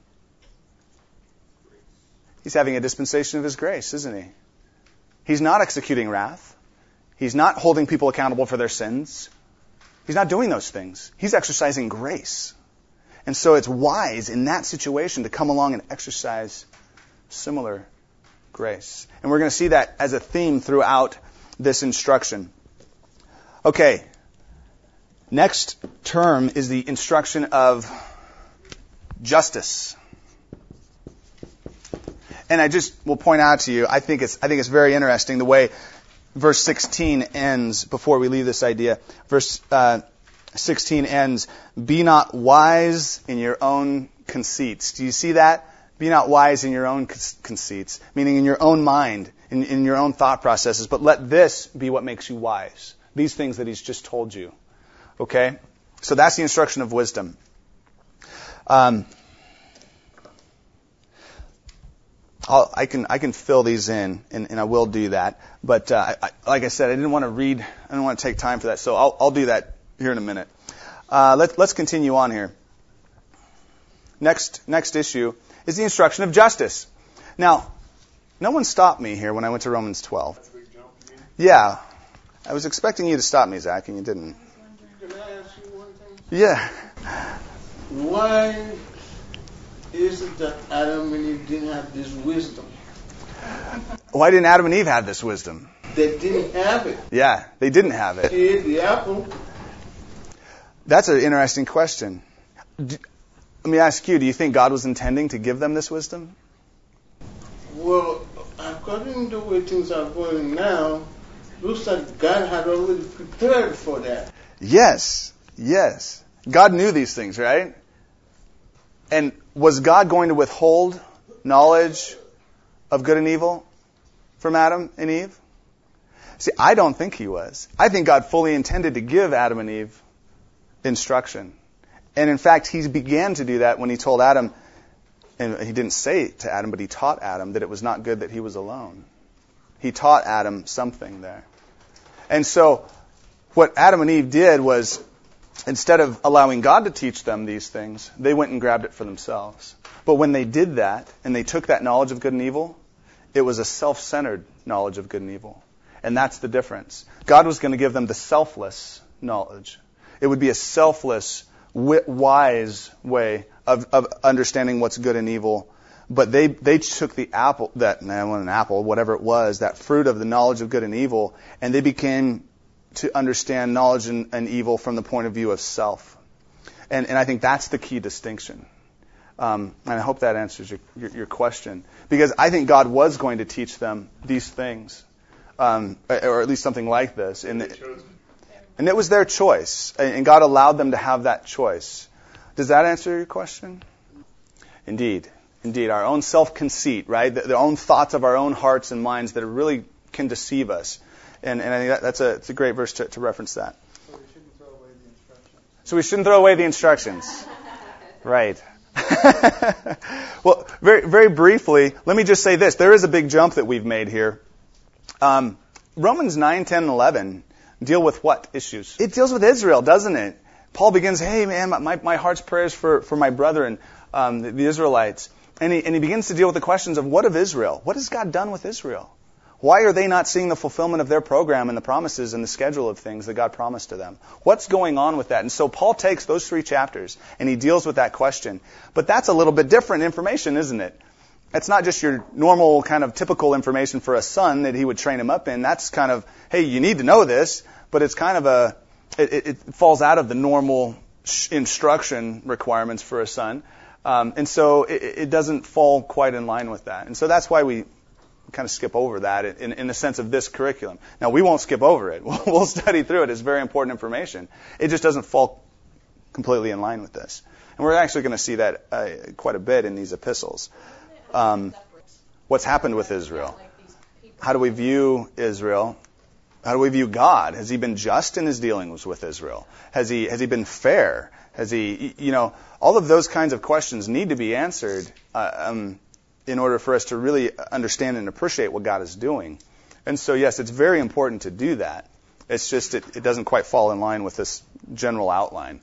He's having a dispensation of His grace, isn't He? He's not executing wrath. He's not holding people accountable for their sins. He's not doing those things. He's exercising grace. And so it's wise in that situation to come along and exercise similar grace. And we're going to see that as a theme throughout this instruction. Okay. Next term is the instruction of justice. And I just will point out to you, I think it's I think it's very interesting the way verse sixteen ends before we leave this idea. Verse uh, sixteen ends, be not wise in your own conceits. Do you see that? Be not wise in your own conceits, meaning in your own mind, in, in your own thought processes, but let this be what makes you wise. These things that he's just told you. Okay? So that's the instruction of wisdom. Um, I'll, I can I can fill these in, and, and I will do that. But uh, I, like I said, I didn't want to read. I didn't want to take time for that, so I'll, I'll do that here in a minute. Uh, let, let's continue on here. Next next issue is the instruction of justice. Now, no one stopped me here when I went to Romans twelve. Yeah, I was expecting you to stop me, Zach, and you didn't. Can I ask you one thing? Yeah. Why is it that Adam and Eve didn't have this wisdom? Why didn't Adam and Eve have this wisdom? They didn't have it. Yeah, they didn't have it. They ate the apple. That's an interesting question. Do, let me ask you, do you think God was intending to give them this wisdom? Well, according to the way things are going now, looks like God had already prepared for that. Yes, yes. God knew these things, right? And was God going to withhold knowledge of good and evil from Adam and Eve? See, I don't think he was. I think God fully intended to give Adam and Eve instruction. And in fact, he began to do that when he told Adam, and he didn't say to Adam, but he taught Adam that it was not good that he was alone. He taught Adam something there. And so what Adam and Eve did was, instead of allowing God to teach them these things, they went and grabbed it for themselves. But when they did that, and they took that knowledge of good and evil, it was a self-centered knowledge of good and evil. And that's the difference. God was going to give them the selfless knowledge. It would be a selfless, wise way of, of understanding what's good and evil. But they, they took the apple, that, no, an apple, whatever it was, that fruit of the knowledge of good and evil, and they became to understand knowledge and, and evil from the point of view of self. And, and I think that's the key distinction. Um, and I hope that answers your, your, your question. Because I think God was going to teach them these things, um, or at least something like this. And it, and it was their choice. And God allowed them to have that choice. Does that answer your question? Indeed. Indeed. Our own self-conceit, right? The, the own thoughts of our own hearts and minds that really can deceive us. And, and I think that, that's a, it's a great verse to, to reference that. So we shouldn't throw away the instructions. So we shouldn't throw away the instructions. Right. Well, very very briefly, let me just say this. There is a big jump that we've made here. Um, Romans nine, ten, and eleven deal with what issues? It deals with Israel, doesn't it? Paul begins, hey, man, my, my heart's prayers for, for my brethren, um, the, the Israelites. And he, and he begins to deal with the questions of what of Israel? What has God done with Israel? Why are they not seeing the fulfillment of their program and the promises and the schedule of things that God promised to them? What's going on with that? And so Paul takes those three chapters and he deals with that question. But that's a little bit different information, isn't it? It's not just your normal kind of typical information for a son that he would train him up in. That's kind of, hey, you need to know this, but it's kind of a, it, it falls out of the normal instruction requirements for a son. Um, and so it, it doesn't fall quite in line with that. And so that's why we kind of skip over that in, in the sense of this curriculum. Now, we won't skip over it. We'll, we'll study through it. It's very important information. It just doesn't fall completely in line with this. And we're actually going to see that uh, quite a bit in these epistles. Um, what's happened with Israel? How do we view Israel? How do we view God? Has he been just in his dealings with Israel? Has he has he been fair? Has he, you know, all of those kinds of questions need to be answered uh, um, in order for us to really understand and appreciate what God is doing. And so, yes, it's very important to do that. It's just it, it doesn't quite fall in line with this general outline.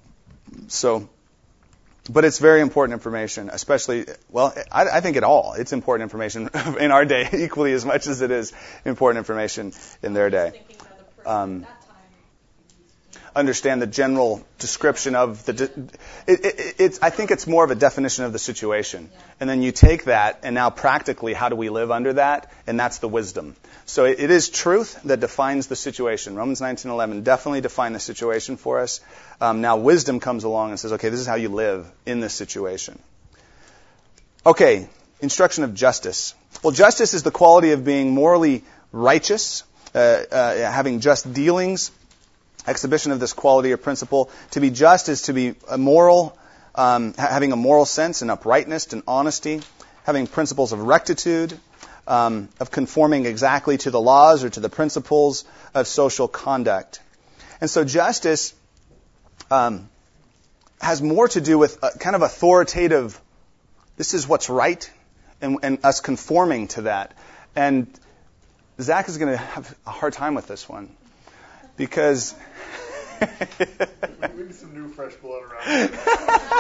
So, but it's very important information, especially, well, I, I think it all. It's important information in our day equally as much as it is important information in their day. Um, understand the general description of the. De- it, it, it's. I think it's more of a definition of the situation, and then you take that, and now practically, how do we live under that? And that's the wisdom. So it, it is truth that defines the situation. Romans nineteen eleven definitely defined the situation for us. Um, now wisdom comes along and says, okay, this is how you live in this situation. Okay, instruction of justice. Well, justice is the quality of being morally righteous, uh, uh, having just dealings. Exhibition of this quality or principle. To be just is to be a moral, um, having a moral sense and uprightness and honesty, having principles of rectitude, um, of conforming exactly to the laws or to the principles of social conduct. And so justice um, has more to do with a kind of authoritative, this is what's right, and, and us conforming to that. And Zach is going to have a hard time with this one. Because we need some new fresh blood around here.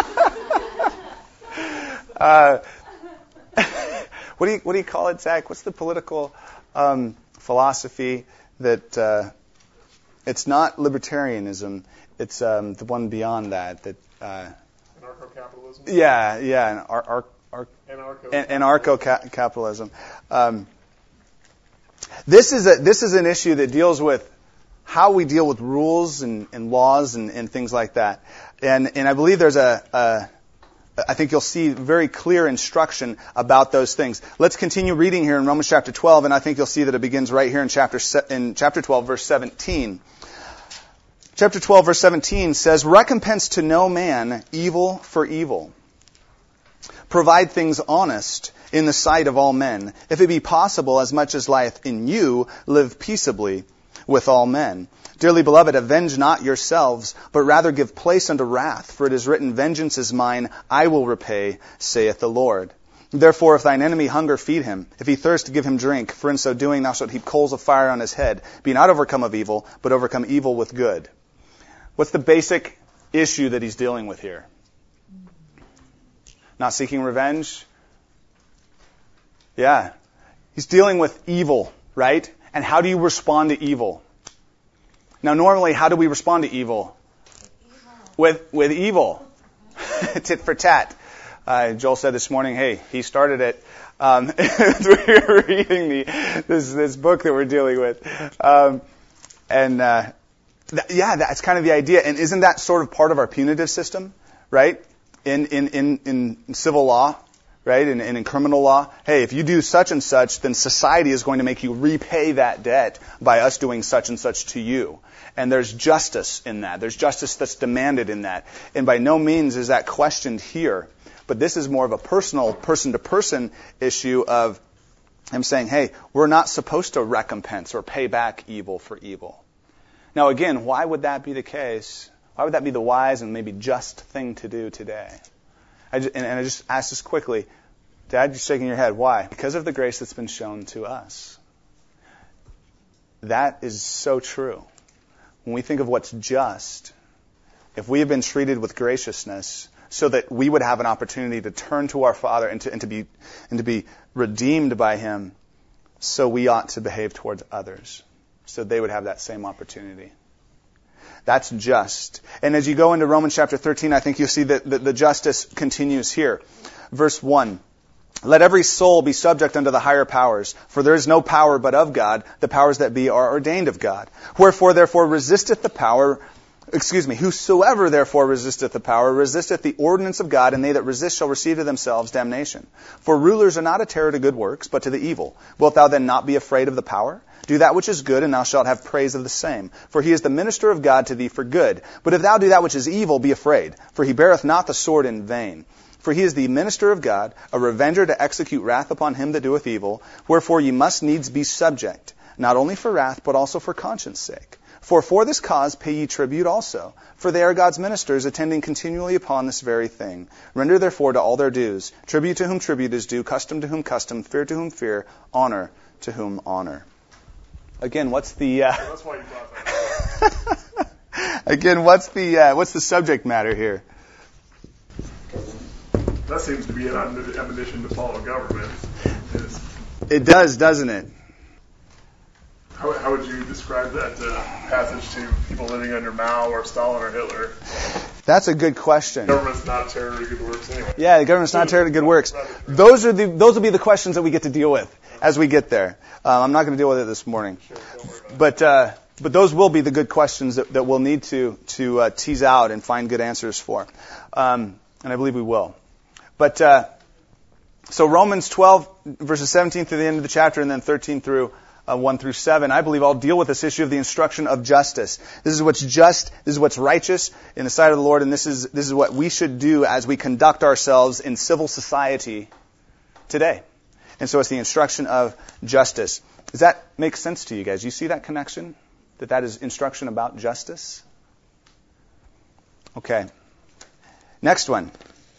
uh, what do you what do you call it, Zach? What's the political um, philosophy that uh, it's not libertarianism? It's um, the one beyond that. That uh, anarcho-capitalism. Yeah, yeah, an ar- ar- ar- anarcho anarcho-capitalism. Um, this is a this is an issue that deals with how we deal with rules and, and laws and, and things like that. And, and I believe there's a, a, I think you'll see very clear instruction about those things. Let's continue reading here in Romans chapter twelve, and I think you'll see that it begins right here in chapter, in chapter twelve, verse seventeen. Chapter twelve, verse seventeen says, "Recompense to no man evil for evil. Provide things honest in the sight of all men. If it be possible, as much as lieth in you, live peaceably with all men. Dearly beloved, avenge not yourselves, but rather give place unto wrath. For it is written, Vengeance is mine, I will repay, saith the Lord. Therefore, if thine enemy hunger, feed him. If he thirst, give him drink. For in so doing thou shalt heap coals of fire on his head. Be not overcome of evil, but overcome evil with good." What's the basic issue that he's dealing with here? Not seeking revenge? Yeah. He's dealing with evil, right? And how do you respond to evil? Now, normally, how do we respond to evil? With with evil. Tit for tat. Uh, Joel said this morning, hey, he started it. Um, we were reading the, this, this book that we're dealing with. Um, and, uh, th- yeah, that's kind of the idea. And isn't that sort of part of our punitive system, right? In, in, in, in civil law. Right? And, and in criminal law, hey, if you do such and such, then society is going to make you repay that debt by us doing such and such to you. And there's justice in that. There's justice that's demanded in that. And by no means is that questioned here. But this is more of a personal, person-to-person issue of him saying, hey, we're not supposed to recompense or pay back evil for evil. Now, again, why would that be the case? Why would that be the wise and maybe just thing to do today? I just, and, and I just ask this quickly. Dad, you're shaking your head. Why? Because of the grace that's been shown to us. That is so true. When we think of what's just, if we have been treated with graciousness so that we would have an opportunity to turn to our Father and to, and to be and to be redeemed by Him, so we ought to behave towards others, so they would have that same opportunity. That's just. And as you go into Romans chapter thirteen, I think you'll see that the, the justice continues here. Verse one, "Let every soul be subject unto the higher powers, for there is no power but of God. The powers that be are ordained of God. Wherefore, therefore, resisteth the power, excuse me, whosoever therefore resisteth the power, resisteth the ordinance of God, and they that resist shall receive to themselves damnation. For rulers are not a terror to good works, but to the evil. Wilt thou then not be afraid of the power? Do that which is good, and thou shalt have praise of the same. For he is the minister of God to thee for good. But if thou do that which is evil, be afraid, for he beareth not the sword in vain. For he is the minister of God, a revenger to execute wrath upon him that doeth evil. Wherefore ye must needs be subject, not only for wrath, but also for conscience sake. For for this cause pay ye tribute also, for they are God's ministers, attending continually upon this very thing. Render therefore to all their dues, tribute to whom tribute is due, custom to whom custom, fear to whom fear, honor to whom honor." Again, what's the? Uh, That's why you brought that. Again, what's the uh, what's the subject matter here? That seems to be an admonition to follow government. It's, It does, doesn't it? How, how would you describe that uh, passage to people living under Mao or Stalin or Hitler? That's a good question. Government's not terror to good works anyway. Yeah, the government's not terror to good works. Those are the those will be the questions that we get to deal with as we get there. Um, I'm not going to deal with it this morning, Sure, don't worry about it. but uh, but those will be the good questions that, that we'll need to to uh, tease out and find good answers for, um, and I believe we will. But uh, so Romans twelve verses seventeen through the end of the chapter, and then thirteen through Uh, one through seven, I believe I'll deal with this issue of the instruction of justice. This is what's just, this is what's righteous in the sight of the Lord, and this is this is what we should do as we conduct ourselves in civil society today. And so it's the instruction of justice. Does that make sense to you guys? You see that connection? That that is instruction about justice? Okay. Next one.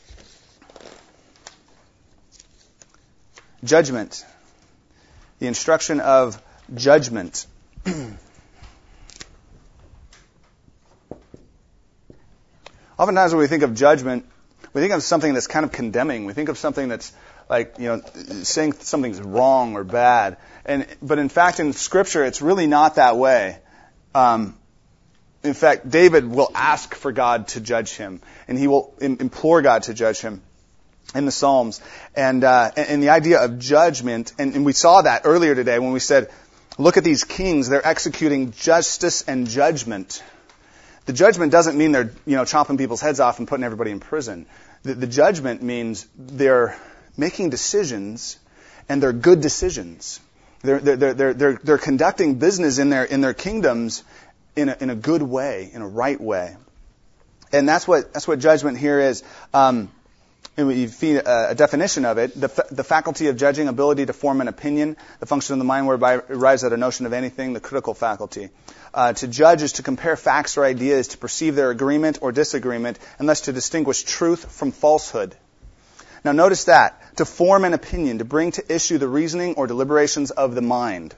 Judgment. The instruction of judgment. Oftentimes when we think of judgment, we think of something that's kind of condemning. We think of something that's like, you know, saying something's wrong or bad. And but in fact, in Scripture, it's really not that way. Um, in fact, David will ask for God to judge him, and he will im- implore God to judge him in the Psalms. And, uh, and the idea of judgment, and, and we saw that earlier today when we said, look at these kings, they're executing justice and judgment. The judgment doesn't mean they're, you know, chopping people's heads off and putting everybody in prison. The, the judgment means they're making decisions, and they're good decisions. They're, they're, they're, they're, they're conducting business in their, in their kingdoms in a, in a good way, in a right way. And that's what, that's what judgment here is. Um, And we feed a definition of it, the, the faculty of judging, ability to form an opinion, the function of the mind whereby it arrives at a notion of anything, the critical faculty. Uh, to judge is to compare facts or ideas, to perceive their agreement or disagreement, and thus to distinguish truth from falsehood. Now notice that, to form an opinion, to bring to issue the reasoning or deliberations of the mind.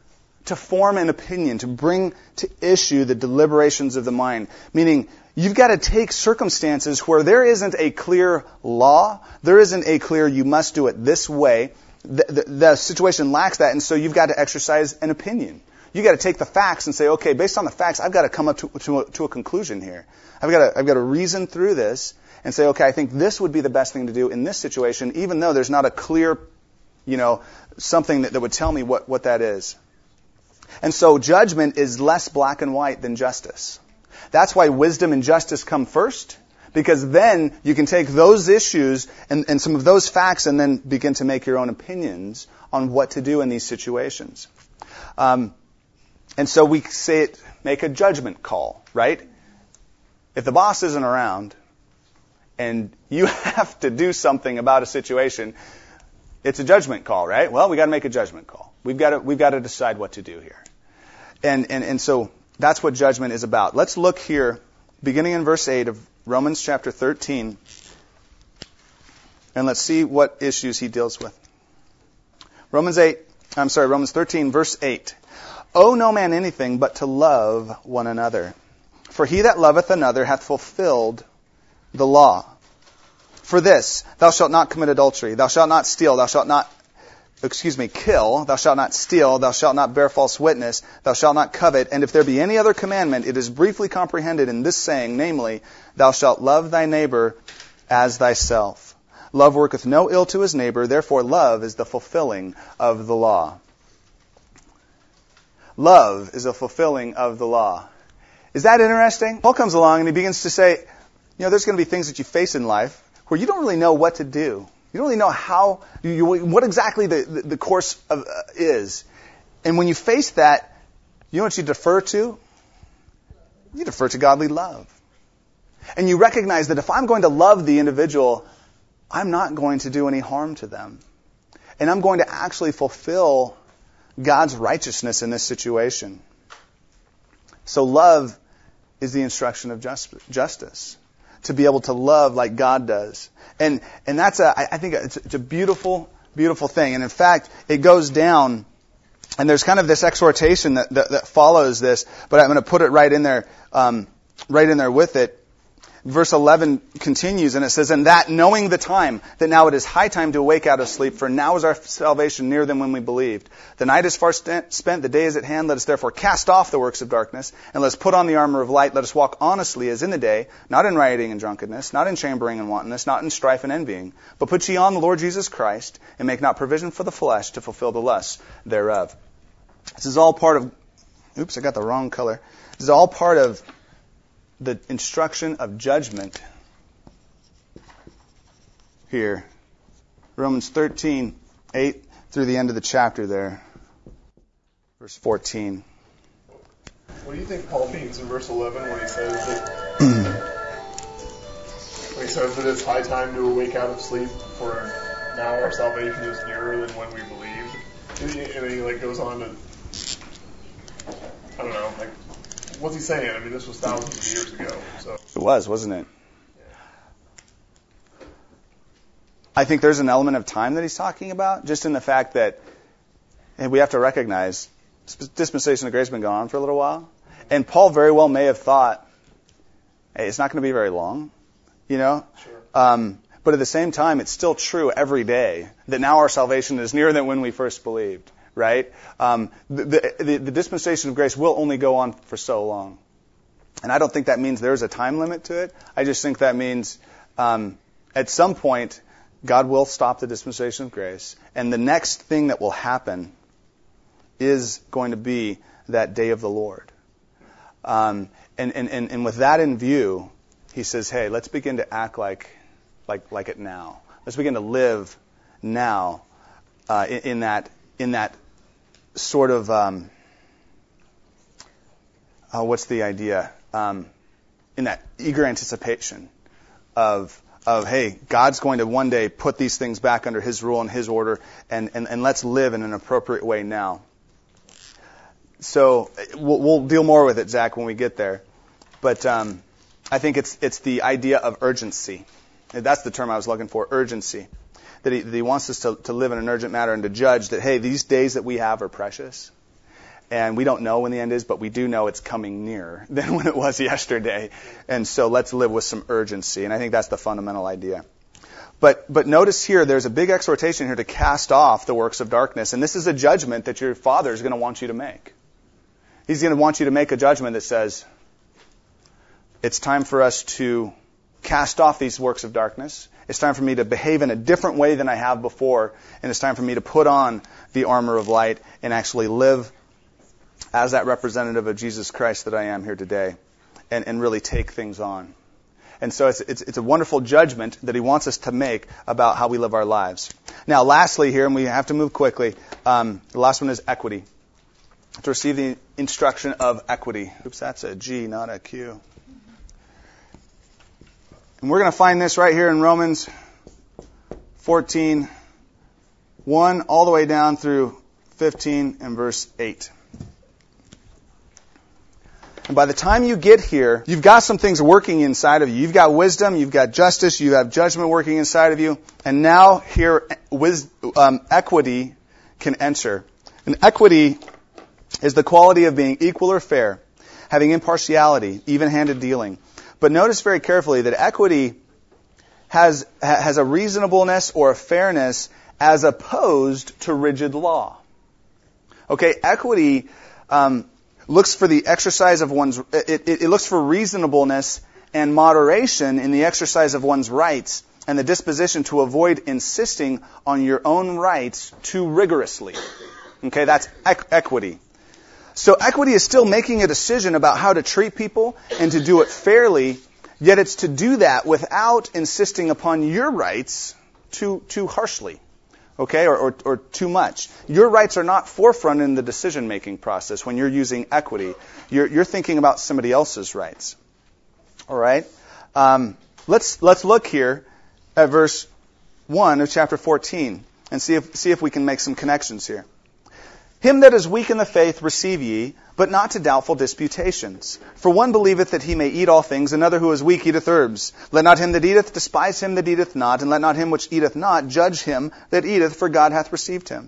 To form an opinion, to bring to issue the deliberations of the mind, meaning you've got to take circumstances where there isn't a clear law, there isn't a clear you must do it this way. The, the, the situation lacks that, and so you've got to exercise an opinion. You've got to take the facts and say, okay, based on the facts, I've got to come up to, to, a, to a conclusion here. I've got to, I've got to reason through this and say, okay, I think this would be the best thing to do in this situation, even though there's not a clear, you know, something that, that would tell me what, what that is. And so judgment is less black and white than justice. That's why wisdom and justice come first, because then you can take those issues and, and some of those facts and then begin to make your own opinions on what to do in these situations. Um, and so we say it, make a judgment call, right? If the boss isn't around and you have to do something about a situation, it's a judgment call, right? Well, we got to make a judgment call. We've got to we've got to decide what to do here. And and and so that's what judgment is about. Let's look here, beginning in verse eight of Romans chapter thirteen, and let's see what issues he deals with. Romans eight, I'm sorry, Romans thirteen, verse eight. Owe no man anything but to love one another. For he that loveth another hath fulfilled the law. For this, thou shalt not commit adultery, thou shalt not steal, thou shalt not excuse me, kill, thou shalt not steal, thou shalt not bear false witness, thou shalt not covet, and if there be any other commandment, it is briefly comprehended in this saying, namely, thou shalt love thy neighbor as thyself. Love worketh no ill to his neighbor, therefore love is the fulfilling of the law. Love is a fulfilling of the law. Is that interesting? Paul comes along and he begins to say, you know, there's going to be things that you face in life where you don't really know what to do. You don't really know how, you, what exactly the, the, the course of, uh, is. And when you face that, you know what you defer to? You defer to godly love. And you recognize that if I'm going to love the individual, I'm not going to do any harm to them. And I'm going to actually fulfill God's righteousness in this situation. So love is the instruction of just, justice. To be able to love like God does. And and that's a, I think it's, it's a beautiful, beautiful thing. And in fact, it goes down, and there's kind of this exhortation that, that, that follows this, but I'm going to put it right in there, um, right in there with it. verse eleven continues, and it says, "And that, knowing the time, that now it is high time to awake out of sleep, for now is our salvation nearer than when we believed. The night is far spent, the day is at hand. Let us therefore cast off the works of darkness, and let us put on the armor of light. Let us walk honestly as in the day, not in rioting and drunkenness, not in chambering and wantonness, not in strife and envying. But put ye on the Lord Jesus Christ, and make not provision for the flesh to fulfill the lusts thereof." This is all part of, oops, I got the wrong color. This is all part of the instruction of judgment here. Romans thirteen, eight through the end of the chapter there. Verse fourteen. What do you think Paul means in verse eleven when he says that when he says that it's high time to awake out of sleep, for now our salvation is nearer than when we believed? And he, and he like goes on to, I don't know, like, what's he saying? I mean, this was thousands of years ago. So It was, wasn't it? I think there's an element of time that he's talking about, just in the fact that, and we have to recognize, dispensation of grace has been going on for a little while, and Paul very well may have thought, hey, it's not going to be very long, you know? Sure. Um, but at the same time, it's still true every day that now our salvation is nearer than when we first believed, right? Um, the, the, the dispensation of grace will only go on for so long. And I don't think that means there's a time limit to it. I just think that means um, at some point, God will stop the dispensation of grace, and the next thing that will happen is going to be that day of the Lord. Um, and, and, and, and with that in view, he says, hey, let's begin to act like like like it now. Let's begin to live now uh, in, in that in that sort of um, uh, what's the idea? Um, in that eager anticipation of of, hey, God's going to one day put these things back under His rule and His order, and, and, and let's live in an appropriate way now. So we'll, we'll deal more with it, Zach, when we get there. But um, I think it's it's the idea of urgency. That's the term I was looking for, urgency. That he, that he wants us to, to live in an urgent manner and to judge that, hey, these days that we have are precious. And we don't know when the end is, but we do know it's coming nearer than when it was yesterday. And so let's live with some urgency. And I think that's the fundamental idea. But but notice here, there's a big exhortation here to cast off the works of darkness. And this is a judgment that your Father is going to want you to make. He's going to want you to make a judgment that says, it's time for us to cast off these works of darkness. It's time for me to behave in a different way than I have before. And it's time for me to put on the armor of light and actually live as that representative of Jesus Christ that I am here today, and, and really take things on. And so it's, it's, it's a wonderful judgment that he wants us to make about how we live our lives. Now, lastly here, and we have to move quickly, um, the last one is equity. To receive the instruction of equity. Oops, that's a G, not a Q. And we're going to find this right here in Romans fourteen, one all the way down through fifteen and verse eight. And by the time you get here, you've got some things working inside of you. You've got wisdom, you've got justice, you have judgment working inside of you. And now here, wis- um, equity can enter. And equity is the quality of being equal or fair, having impartiality, even-handed dealing. But notice very carefully that equity has has a reasonableness or a fairness as opposed to rigid law. Okay, equity um, looks for the exercise of one's, it, it, it looks for reasonableness and moderation in the exercise of one's rights and the disposition to avoid insisting on your own rights too rigorously. Okay, that's equ- equity. So equity is still making a decision about how to treat people and to do it fairly, yet it's to do that without insisting upon your rights too too harshly. Okay, or, or, or too much. Your rights are not forefront in the decision-making process when you're using equity. You're, you're thinking about somebody else's rights. All right? Um, let's let's look here at verse one of chapter fourteen and see if see if we can make some connections here. Him that is weak in the faith receive ye, but not to doubtful disputations. For one believeth that he may eat all things, another who is weak eateth herbs. Let not him that eateth despise him that eateth not, and let not him which eateth not judge him that eateth, for God hath received him.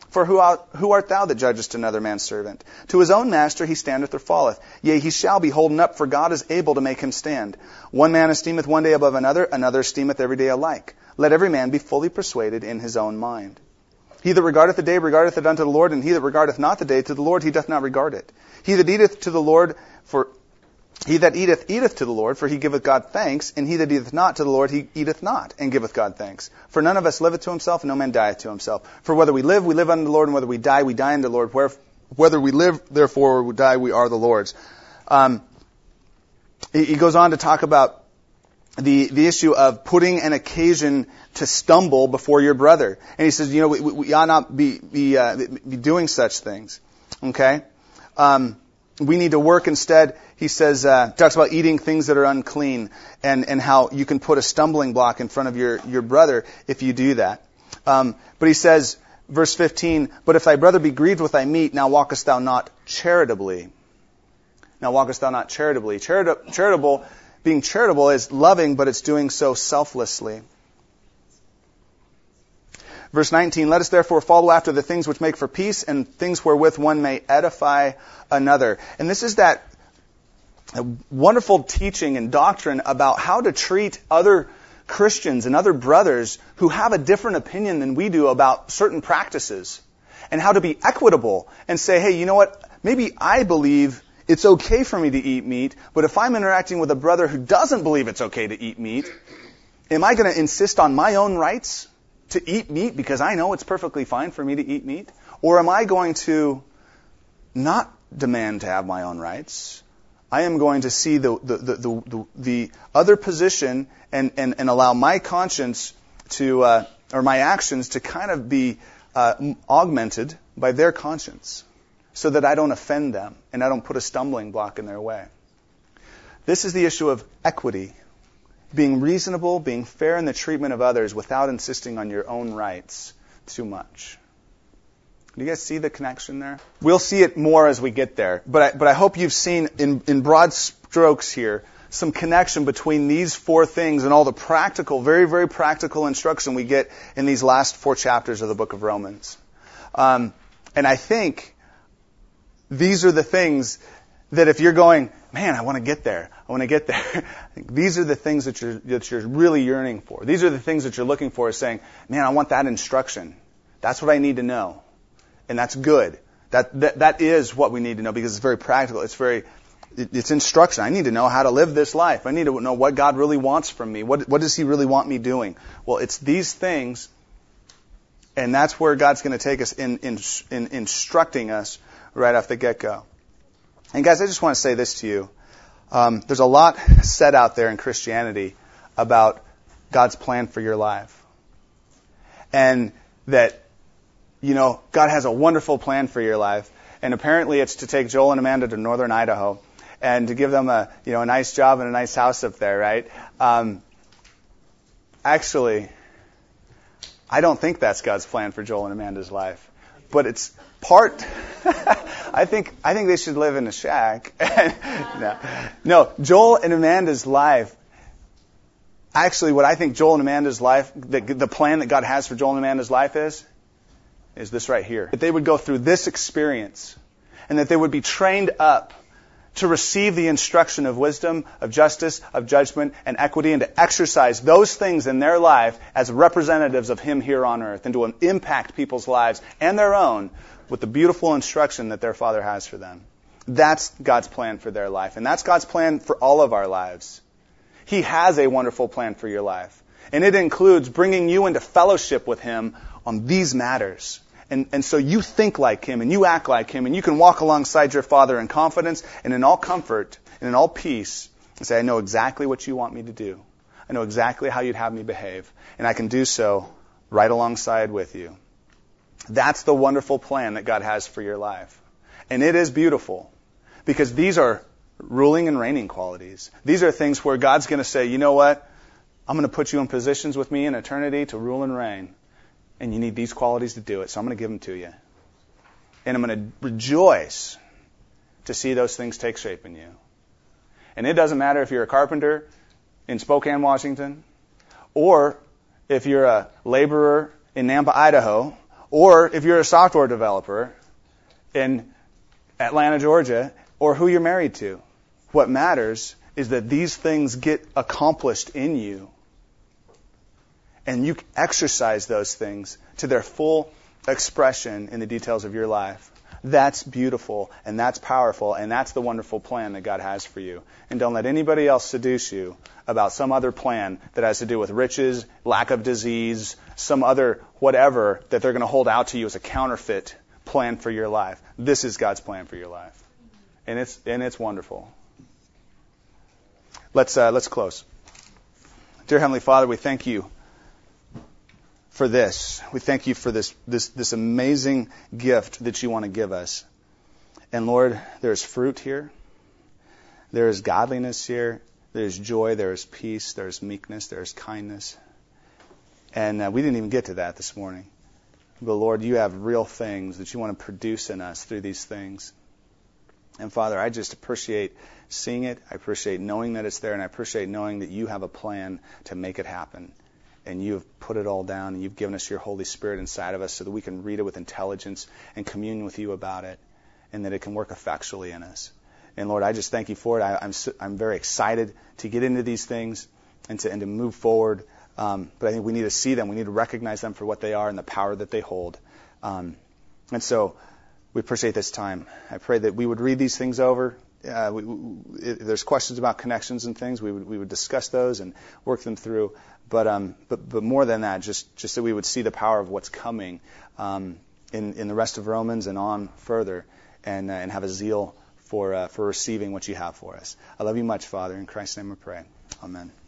For who art, who art thou that judgest another man's servant? To his own master he standeth or falleth. Yea, he shall be holden up, for God is able to make him stand. One man esteemeth one day above another, another esteemeth every day alike. Let every man be fully persuaded in his own mind. He that regardeth the day regardeth it unto the Lord, and he that regardeth not the day to the Lord, he doth not regard it. He that eateth to the Lord, for he that eateth, eateth to the Lord, for he giveth God thanks, and he that eateth not to the Lord, he eateth not, and giveth God thanks. For none of us liveth to himself, and no man dieth to himself. For whether we live, we live unto the Lord, and whether we die, we die unto the Lord. Where, whether we live, therefore, or we die, we are the Lord's. Um, he, he goes on to talk about the, the issue of putting an occasion to stumble before your brother. And he says, you know, we, we ought not be, be, uh, be doing such things. Okay? Um, we need to work instead. He says, uh, talks about eating things that are unclean and, and how you can put a stumbling block in front of your, your brother if you do that. Um, but he says, verse fifteen, but if thy brother be grieved with thy meat, now walkest thou not charitably. Now walkest thou not charitably. Charita- charitable, being charitable is loving, but it's doing so selflessly. Verse nineteen, let us therefore follow after the things which make for peace and things wherewith one may edify another. And this is that wonderful teaching and doctrine about how to treat other Christians and other brothers who have a different opinion than we do about certain practices, and how to be equitable and say, hey, you know what, maybe I believe it's okay for me to eat meat, but if I'm interacting with a brother who doesn't believe it's okay to eat meat, am I going to insist on my own rights to eat meat because I know it's perfectly fine for me to eat meat? Or am I going to not demand to have my own rights? I am going to see the the the, the, the other position and, and, and allow my conscience to, uh, or my actions to kind of be uh, augmented by their conscience, so that I don't offend them and I don't put a stumbling block in their way. This is the issue of equity. Being reasonable, being fair in the treatment of others without insisting on your own rights too much. Do you guys see the connection there? We'll see it more as we get there. But I, but I hope you've seen in, in broad strokes here some connection between these four things and all the practical, very, very practical instruction we get in these last four chapters of the book of Romans. Um, and I think these are the things that if you're going, man, I want to get there, I want to get there, these are the things that you're, that you're really yearning for. These are the things that you're looking for, is saying, man, I want that instruction. That's what I need to know. And that's good. That, that that is what we need to know, because it's very practical. It's very, it, it's instruction. I need to know how to live this life. I need to know what God really wants from me. What what does He really want me doing? Well, it's these things, and that's where God's going to take us in, in, in instructing us right off the get-go. And guys, I just want to say this to you. Um, there's a lot said out there in Christianity about God's plan for your life. And that, you know, God has a wonderful plan for your life. And apparently it's to take Joel and Amanda to northern Idaho and to give them a, you know, a nice job and a nice house up there, right? Um, actually, I don't think that's God's plan for Joel and Amanda's life. But it's part. I think I think they should live in a shack. no. no, Joel and Amanda's life. Actually, what I think Joel and Amanda's life, the, the plan that God has for Joel and Amanda's life is, is this right here. That they would go through this experience, and that they would be trained up to receive the instruction of wisdom, of justice, of judgment, and equity, and to exercise those things in their life as representatives of Him here on earth, and to impact people's lives and their own with the beautiful instruction that their Father has for them. That's God's plan for their life, and that's God's plan for all of our lives. He has a wonderful plan for your life, and it includes bringing you into fellowship with Him on these matters. And, and so you think like Him, and you act like Him, and you can walk alongside your Father in confidence and in all comfort and in all peace and say, I know exactly what you want me to do. I know exactly how you'd have me behave. And I can do so right alongside with you. That's the wonderful plan that God has for your life. And it is beautiful, because these are ruling and reigning qualities. These are things where God's going to say, you know what? I'm going to put you in positions with me in eternity to rule and reign. And you need these qualities to do it, so I'm going to give them to you. And I'm going to rejoice to see those things take shape in you. And it doesn't matter if you're a carpenter in Spokane, Washington, or if you're a laborer in Nampa, Idaho, or if you're a software developer in Atlanta, Georgia, or who you're married to. What matters is that these things get accomplished in you, and you exercise those things to their full expression in the details of your life. That's beautiful, and that's powerful, and that's the wonderful plan that God has for you. And don't let anybody else seduce you about some other plan that has to do with riches, lack of disease, some other whatever that they're going to hold out to you as a counterfeit plan for your life. This is God's plan for your life, and it's and it's wonderful. Let's uh, let's close. Dear Heavenly Father, we thank you for this. We thank you for this this this amazing gift that you want to give us. And Lord, there's fruit here. There is godliness here. There's joy. There's peace. There's meekness. There's kindness. And uh, we didn't even get to that this morning. But Lord, you have real things that you want to produce in us through these things. And Father, I just appreciate seeing it. I appreciate knowing that it's there. And I appreciate knowing that you have a plan to make it happen. And you've put it all down, and you've given us your Holy Spirit inside of us so that we can read it with intelligence and commune with you about it, and that it can work effectually in us. And Lord, I just thank you for it. I, I'm I'm very excited to get into these things and to and to move forward. Um, but I think we need to see them. We need to recognize them for what they are and the power that they hold. Um, and so we appreciate this time. I pray that we would read these things over. Uh, we, we, if there's questions about connections and things, we would we would discuss those and work them through. But um, but but more than that, just just that we would see the power of what's coming um, in in the rest of Romans and on further, and uh, and have a zeal for uh, for receiving what you have for us. I love you much, Father. In Christ's name, we pray. Amen.